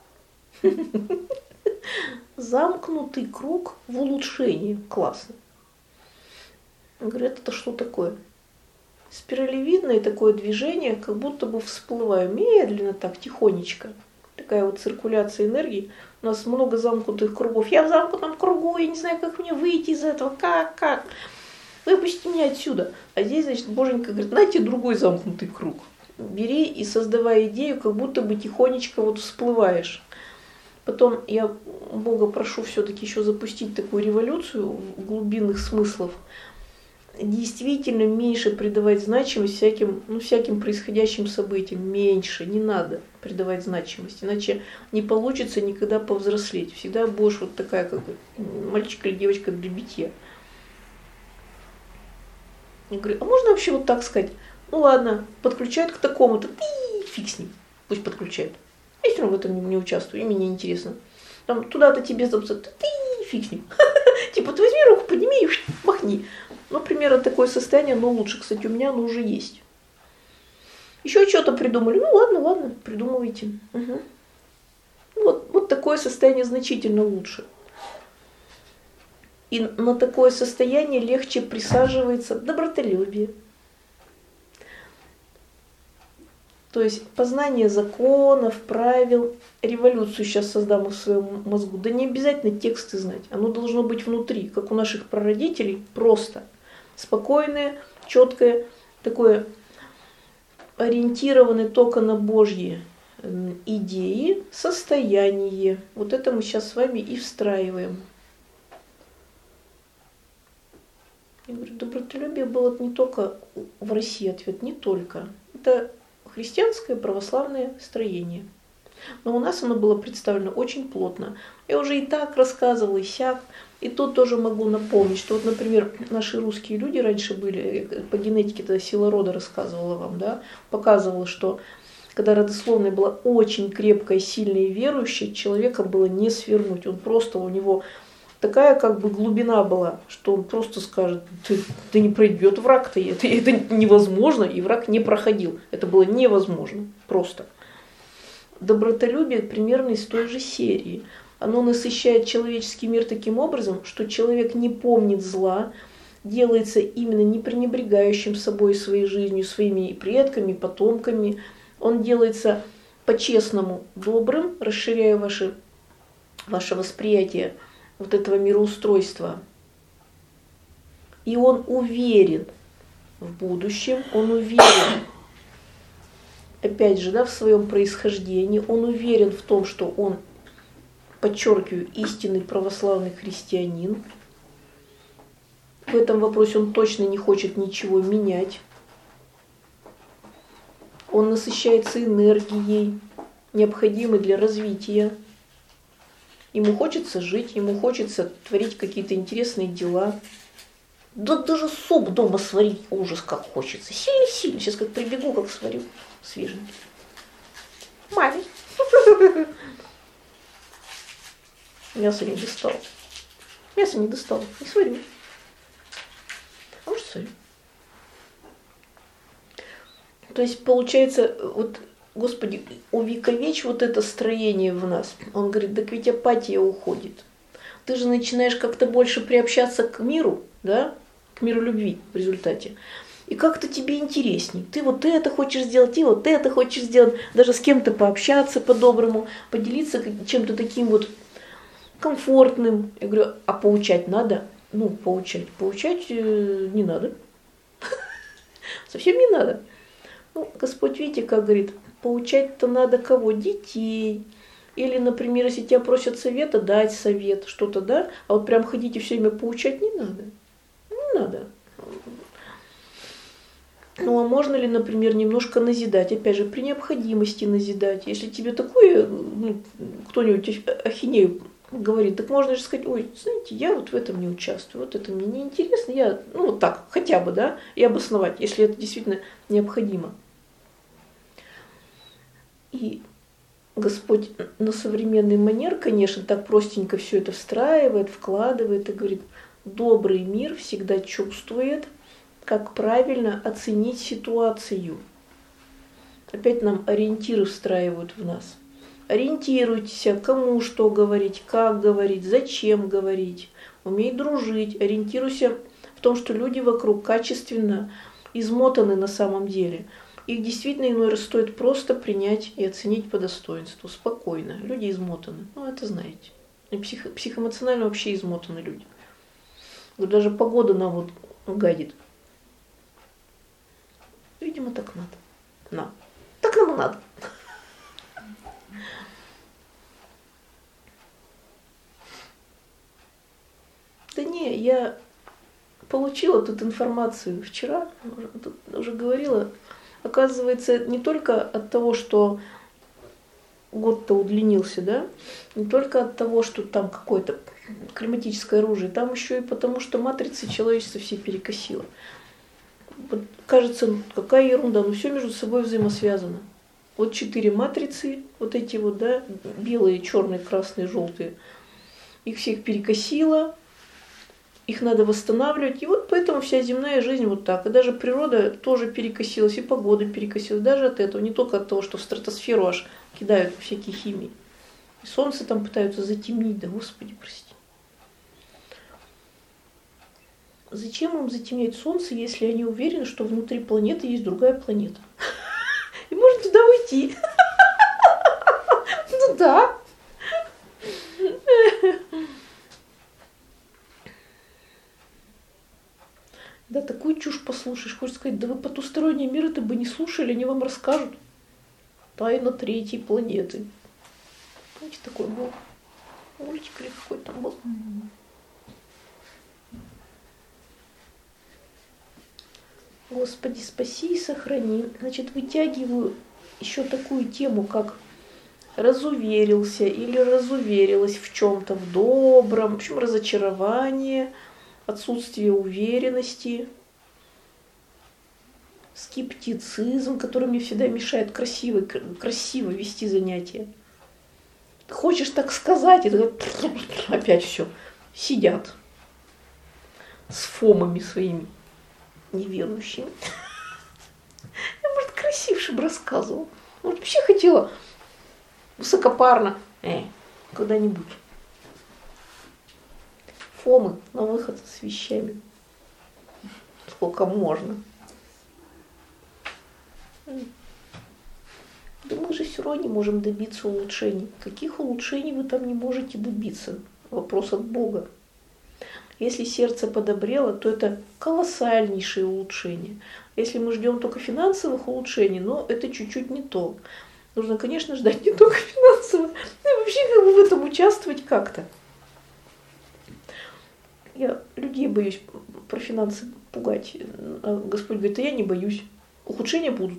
Замкнутый круг в улучшении. Классно. Говорят, это что такое? Спиралевидное такое движение, как будто бы всплываю медленно, так, тихонечко. Такая вот циркуляция энергии. У нас много замкнутых кругов. Я в замкнутом кругу, я не знаю, как мне выйти из этого. Как, как? Выпусти меня отсюда. А здесь, значит, Боженька говорит, знаете, другой замкнутый круг. Бери и создавай идею, как будто бы тихонечко вот всплываешь. Потом я Бога прошу все-таки еще запустить такую революцию глубинных смыслов. Действительно меньше придавать значимость всяким, ну, всяким происходящим событиям. Меньше, не надо придавать значимость. Иначе не получится никогда повзрослеть. Всегда будешь вот такая, как мальчик или девочка для битья. Я говорю, а можно вообще вот так сказать? Ну ладно, подключают к такому-то, и фиг с ним, пусть подключают. Я все равно в этом не участвую, и мне не интересно. Там туда-то тебе записать, и фиг с ним. Типа, ты возьми руку, подними и махни. Ну, примерно такое состояние, но лучше. Кстати, у меня оно уже есть. Еще что-то придумали. Ну ладно, ладно, придумывайте. Угу. Вот, вот такое состояние значительно лучше. И на такое состояние легче присаживается добротолюбие. То есть познание законов, правил. Революцию сейчас создам в своем мозгу. Да не обязательно тексты знать. Оно должно быть внутри, как у наших прародителей, просто. Спокойное, четкое, такое ориентированное только на Божьи идеи, состояние. Вот это мы сейчас с вами и встраиваем. Я говорю, добротолюбие было не только в России, ответ не только. Это христианское православное строение. Но у нас оно было представлено очень плотно. Я уже и так рассказывала, и сяк. И тут тоже могу напомнить, что вот, например, наши русские люди раньше были, по генетике тогда сила рода рассказывала вам, да, показывала, что когда родословная была очень крепкая, сильная и верующая, человека было не свернуть. Он просто, у него такая как бы глубина была, что он просто скажет, ты, ты не пройдет враг-то, это, это невозможно, и враг не проходил. Это было невозможно, просто. Добротолюбие примерно из той же серии. Оно насыщает человеческий мир таким образом, что человек не помнит зла, делается именно не пренебрегающим собой, своей жизнью, своими предками, потомками. Он делается по-честному добрым, расширяя ваше, ваше восприятие вот этого мироустройства. И он уверен в будущем, он уверен, опять же, да, в своем происхождении, он уверен в том, что он, подчеркиваю, истинный православный христианин. В этом вопросе он точно не хочет ничего менять. Он насыщается энергией, необходимой для развития. Ему хочется жить, ему хочется творить какие-то интересные дела. Да даже суп дома сварить ужас как хочется. Сильно-сильно. Сейчас как прибегу, как сварю свеженький. Маме. Мясо не достал. Мясо не достал. Не сварю. А может сварю. То есть получается, вот, Господи, увековечь вот это строение в нас. Он говорит, так ведь апатия уходит. Ты же начинаешь как-то больше приобщаться к миру, да, к миру любви в результате. И как-то тебе интересней. Ты вот это хочешь сделать, и вот это хочешь сделать. Даже с кем-то пообщаться по-доброму, поделиться чем-то таким вот комфортным. Я говорю, а поучать надо? Ну, поучать. Поучать не надо. Совсем не надо. Ну, Господь, видите, как говорит, поучать-то надо кого? Детей. Или, например, если тебя просят совета, дать совет, что-то, да? А вот прям ходить и все время поучать не надо. Не надо. Ну, а можно ли, например, немножко назидать? Опять же, при необходимости назидать. Если тебе такое, ну, кто-нибудь ахинею говорит, так можно же сказать, ой, знаете, я вот в этом не участвую, вот это мне не интересно, я, ну, вот так, хотя бы, да, и обосновать, если это действительно необходимо. И Господь на современный манер, конечно, так простенько все это встраивает, вкладывает и говорит, добрый мир всегда чувствует, как правильно оценить ситуацию. Опять нам ориентиры встраивают в нас. Ориентируйтесь, кому что говорить, как говорить, зачем говорить. Умей дружить, ориентируйся в том, что люди вокруг качественно измотаны на самом деле. Их действительно иной раз стоит просто принять и оценить по достоинству, спокойно. Люди измотаны, ну это знаете. И психо- психоэмоционально вообще измотаны люди. Даже погода нам вот гадит. Видимо, так надо. Нам. Так нам и надо. Да не, я получила тут информацию вчера, тут уже говорила. Оказывается, не только от того, что год-то удлинился, да, не только от того, что там какое-то климатическое оружие, там еще и потому, что матрицы человечества все перекосило. вот кажется, какая ерунда, но все между собой взаимосвязано. Вот четыре матрицы, вот эти вот, да, белые, черные, красные, желтые, их всех перекосило, их надо восстанавливать. И вот поэтому вся земная жизнь вот так. И даже природа тоже перекосилась, и погода перекосилась. Даже от этого, не только от того, что в стратосферу аж кидают всякие химии. И солнце там пытаются затемнить, да господи, прости. Зачем им затемнять солнце, если они уверены, что внутри планеты есть другая планета? И можно туда уйти. Ну да. Да, такую чушь послушаешь. Хочешь сказать, да вы потусторонние миры-то бы не слушали, они вам расскажут. Тайна третьей планеты. Помните, такой был мультик или какой там был? Господи, спаси и сохрани. Значит, вытягиваю еще такую тему, как разуверился или разуверилась в чем-то, в добром, в общем, разочарование, отсутствие уверенности, скептицизм, который мне всегда мешает красиво, красиво вести занятия. Хочешь так сказать, и ты опять все сидят с фомами своими неверующими. Я, может, красивше бы рассказывала. Может, вообще хотела высокопарно. Э, когда-нибудь. Фомы на выход с вещами. Сколько можно. Да мы же все равно не можем добиться улучшений. Каких улучшений вы там не можете добиться? Вопрос от Бога. Если сердце подобрело, то это колоссальнейшее улучшение. Если мы ждем только финансовых улучшений, но это чуть-чуть не то. Нужно, конечно, ждать не только финансовых, но и вообще как бы в этом участвовать как-то. Я людей боюсь про финансы пугать. А Господь говорит, а я не боюсь. Ухудшения будут.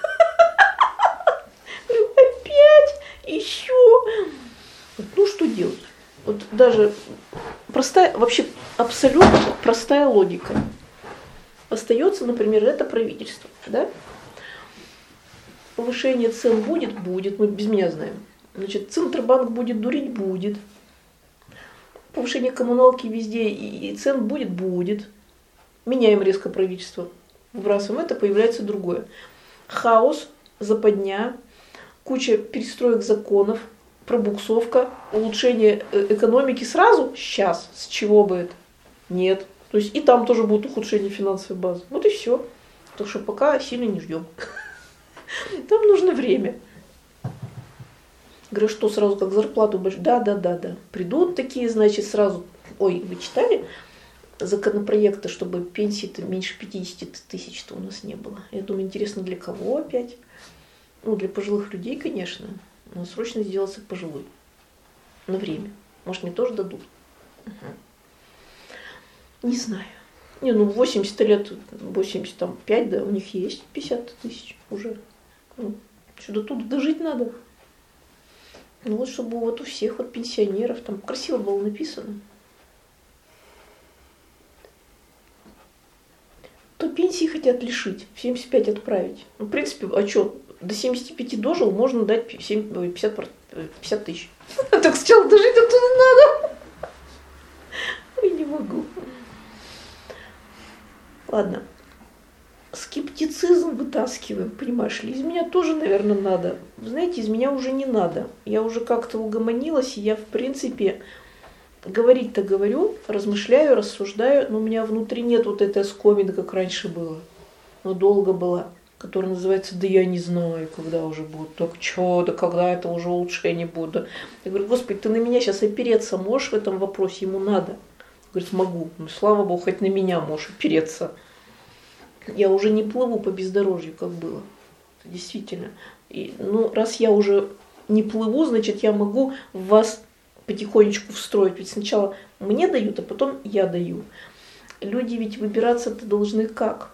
Опять? Еще? Ну, что делать? Вот даже простая, вообще абсолютно простая логика. Остается, например, это правительство, да? Повышение цен будет? Будет, мы без меня знаем. Значит, Центробанк будет дурить? Будет. Повышение коммуналки везде и цен будет? Будет. Меняем резко правительство. Выбрасываем это, появляется другое. Хаос, западня, куча перестроек законов, пробуксовка, улучшение экономики сразу? Сейчас. С чего бы это? Нет. То есть и там тоже будет ухудшение финансовой базы. Вот и все. Так что пока сильно не ждем. Там нужно время. Говорю, что сразу как зарплату больше? Да, да, да, да. Придут такие, значит, сразу. Ой, вы читали законопроекты, чтобы пенсии-то меньше пятьдесят тысяч-то у нас не было? Я думаю, интересно, для кого опять? Ну, для пожилых людей, конечно. Но срочно сделаться пожилой. На время. Может, мне тоже дадут? Угу. Не знаю. Не, ну восемьдесят лет, восемьдесят пять, да, у них есть пятьдесят тысяч уже. Ну, что до тут дожить надо. Ну вот, чтобы вот у всех вот пенсионеров, там красиво было написано. То пенсии хотят лишить, в семьдесят пять отправить. Ну, в принципе, а что, до семидесяти пяти дожил, можно дать пятьдесят тысяч. Так сначала дожить оттуда надо. Ой, не могу. Ладно. Скептицизм вытаскиваем, понимаешь ли, из меня тоже, наверное, надо. Вы знаете, из меня уже не надо. Я уже как-то угомонилась, и я, в принципе, говорить-то говорю, размышляю, рассуждаю, но у меня внутри нет вот этой оскомины, как раньше было. Но долго была, которая называется «да я не знаю, когда уже будет». Так что, да когда это уже улучшение будет. Я говорю, Господи, ты на меня сейчас опереться можешь в этом вопросе? Ему надо. Говорит, могу. Ну, слава Богу, хоть на меня можешь опереться. Я уже не плыву по бездорожью, как было. Действительно. И, ну, раз я уже не плыву, значит, я могу в вас потихонечку встроить. Ведь сначала мне дают, а потом я даю. Люди ведь выбираться-то должны как?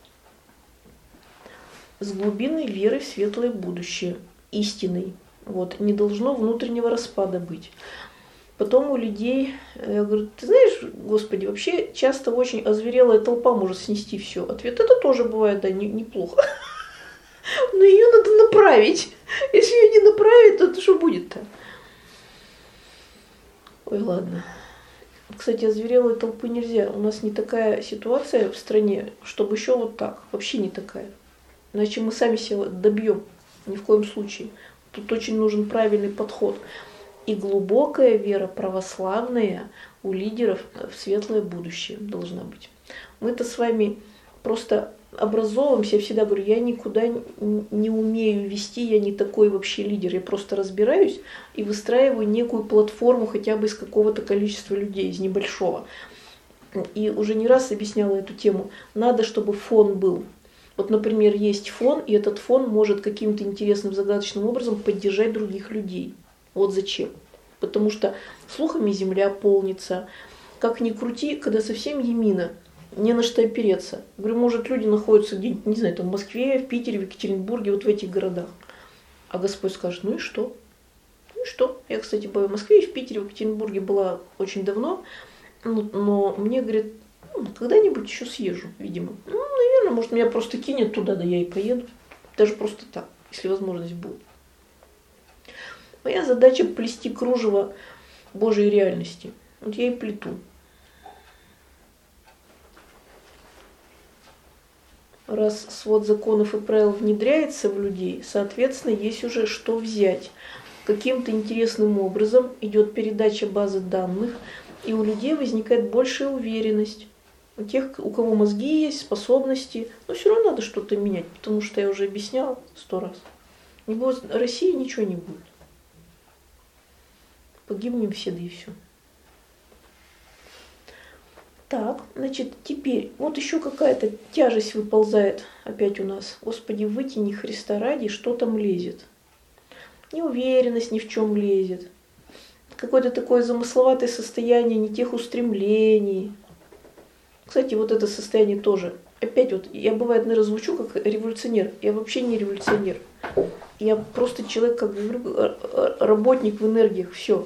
С глубинной верой в светлое будущее. Истинной. Вот. Не должно внутреннего распада быть. Потом у людей, я говорю, ты знаешь, Господи, вообще часто очень озверелая толпа может снести все. Ответ, это тоже бывает, да, не, неплохо. Но ее надо направить. Если ее не направить, то что будет-то? Ой, ладно. Кстати, озверелой толпы нельзя. У нас не такая ситуация в стране, чтобы еще вот так. Вообще не такая. Иначе мы сами себя добьем. Ни в коем случае. Тут очень нужен правильный подход. И глубокая вера православная у лидеров в светлое будущее должна быть. Мы-то с вами просто образовываемся. Я всегда говорю, я никуда не умею вести, я не такой вообще лидер. Я просто разбираюсь и выстраиваю некую платформу хотя бы из какого-то количества людей, из небольшого. И уже не раз объясняла эту тему. Надо, чтобы фон был. Вот, например, есть фон, и этот фон может каким-то интересным, загадочным образом поддержать других людей. Вот зачем. Потому что слухами земля полнится. Как ни крути, когда совсем Емина, не на что опереться. Говорю, может, люди находятся где-нибудь, не знаю, там в Москве, в Питере, в Екатеринбурге, вот в этих городах. А Господь скажет, ну и что? Ну и что? Я, кстати, была в Москве, и в Питере, в Екатеринбурге была очень давно. Но, но мне говорят, ну, когда-нибудь еще съезжу, видимо. Ну, наверное, может, меня просто кинет туда, да я и поеду. Даже просто так, если возможность будет. Моя задача плести кружево Божьей реальности. Вот я и плету. Раз свод законов и правил внедряется в людей, соответственно, есть уже что взять. Каким-то интересным образом идет передача базы данных, и у людей возникает большая уверенность. У тех, у кого мозги есть, способности, но все равно надо что-то менять, потому что я уже объясняла сто раз. Не будет России, ничего не будет. Погибнем все, да и все. Так, значит, теперь, вот еще какая-то тяжесть выползает опять у нас. Господи, вытяни Христа ради, что там лезет. Неуверенность ни в чем лезет. Какое-то такое замысловатое состояние не тех устремлений. Кстати, вот это состояние тоже. Опять вот, я бывает, наверное, звучу как революционер. Я вообще не революционер. Я просто человек, как говорю, работник в энергиях, все.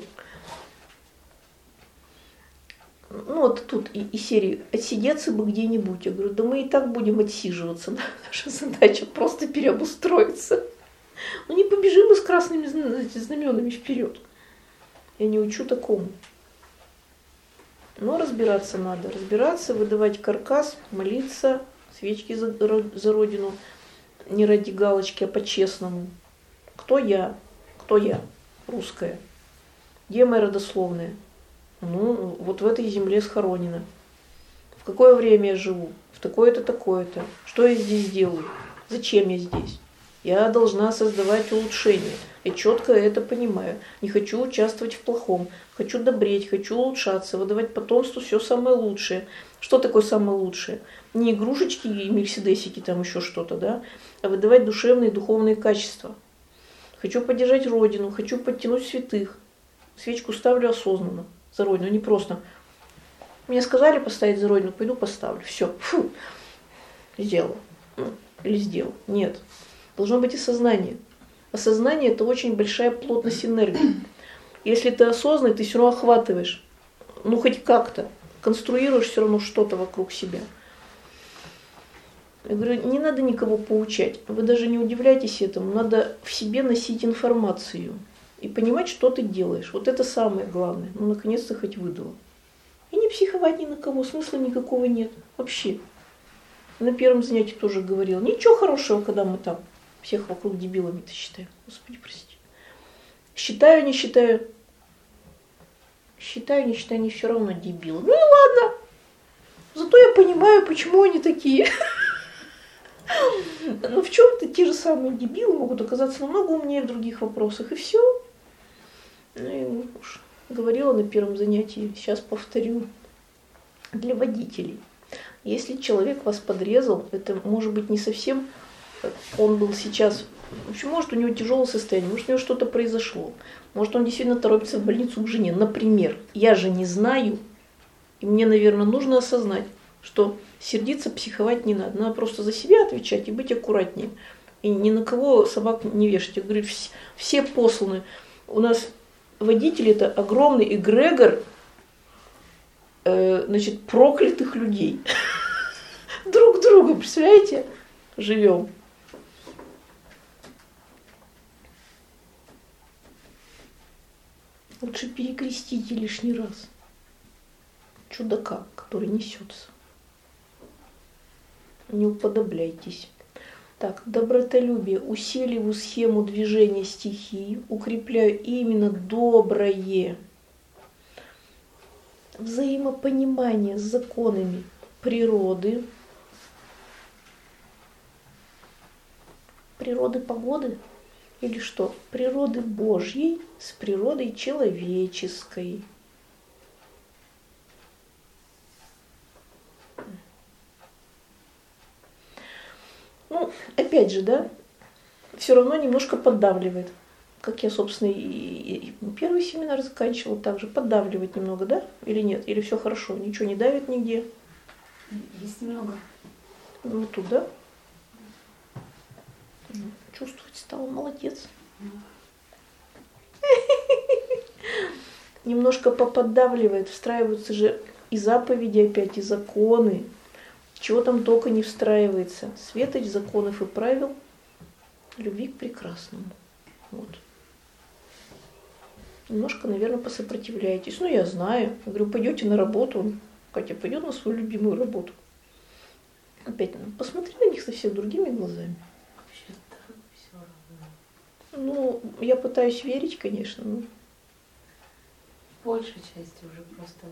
Ну вот тут и, и серии «Отсидеться бы где-нибудь». Я говорю, да мы и так будем отсиживаться. Наша задача просто переобустроиться. Ну не побежим мы с красными знаменами вперед. Я не учу такому. Но разбираться надо. Разбираться, выдавать каркас, молиться, свечки за, за Родину. Не ради галочки, а по-честному. Кто я? Кто я? Русская. Где моя родословная? Ну, вот в этой земле схоронена. В какое время я живу? В такое-то, такое-то. Что я здесь делаю? Зачем я здесь? Я должна создавать улучшения. Я четко это понимаю. Не хочу участвовать в плохом. Хочу добреть, хочу улучшаться, выдавать потомству все самое лучшее. Что такое самое лучшее? Не игрушечки и мерседесики, там еще что-то, да, а выдавать душевные и духовные качества. Хочу поддержать Родину, хочу подтянуть святых. Свечку ставлю осознанно за Родину, не просто. Мне сказали поставить за Родину, пойду поставлю. Все, фу, сделала. Или сделал. Нет. Должно быть осознание. Осознание – это очень большая плотность энергии. Если ты осознанный, ты все равно охватываешь. Ну, хоть как-то. Конструируешь все равно что-то вокруг себя. Я говорю, не надо никого поучать. Вы даже не удивляйтесь этому. Надо в себе носить информацию. И понимать, что ты делаешь. Вот это самое главное. Ну, наконец-то хоть выдала. И не психовать ни на кого. Смысла никакого нет. Вообще. На первом занятии тоже говорила. Ничего хорошего, когда мы там всех вокруг дебилами-то считаем. Господи, прости. Считаю, не считаю. Считаю, не считаю, они все равно дебилы. Ну и ладно. Зато я понимаю, почему они такие. Но в чем-то те же самые дебилы могут оказаться намного умнее в других вопросах. И все. Ну и уж говорила на первом занятии, сейчас повторю. Для водителей. Если человек вас подрезал, это может быть не совсем... Он был сейчас, в общем, может, у него тяжелое состояние, может, у него что-то произошло, может, он действительно торопится в больницу к жене. Например, я же не знаю, и мне, наверное, нужно осознать, что сердиться, психовать не надо. Надо просто за себя отвечать и быть аккуратнее. И ни на кого собак не вешать. Я говорю, все, все посланы. У нас водитель это огромный эгрегор, э, значит, проклятых людей. Друг другу, представляете, живем. Лучше перекрестите лишний раз чудака, который несется. Не уподобляйтесь. Так, добротолюбие. Усиливаю схему движения стихий, укрепляю именно доброе. Взаимопонимание с законами природы. Природы погоды или что? Природы Божьей с природой человеческой. Ну, опять же, да, все равно немножко поддавливает. Как я, собственно, и, и первый семинар заканчивала, также поддавливает немного, да? Или нет? Или все хорошо, ничего не давит нигде? Есть немного. Ну, тут, да? Чувствовать стало, молодец. Немножко поподдавливает, встраиваются же и заповеди опять, и законы. Чего там только не встраивается. Светоч законов и правил любви к прекрасному. Вот. Немножко, наверное, посопротивляетесь. Ну, я знаю. Я говорю, пойдете на работу. Катя пойдет на свою любимую работу. Опять, ну, посмотри на них совсем другими глазами. Вообще так все равно. Ну, я пытаюсь верить, конечно. Но... Большей части уже просто...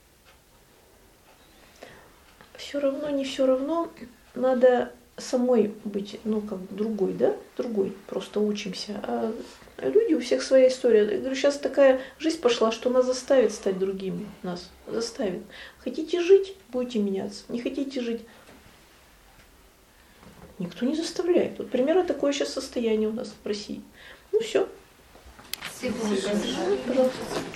Все равно, не все равно, надо самой быть, ну, как другой, да, другой, просто учимся. А люди, у всех своя история. Я говорю, сейчас такая жизнь пошла, что нас заставит стать другими, нас заставит. Хотите жить, будете меняться, не хотите жить, никто не заставляет. Вот примерно такое сейчас состояние у нас в России. Ну все. Спасибо большое. Пожалуйста.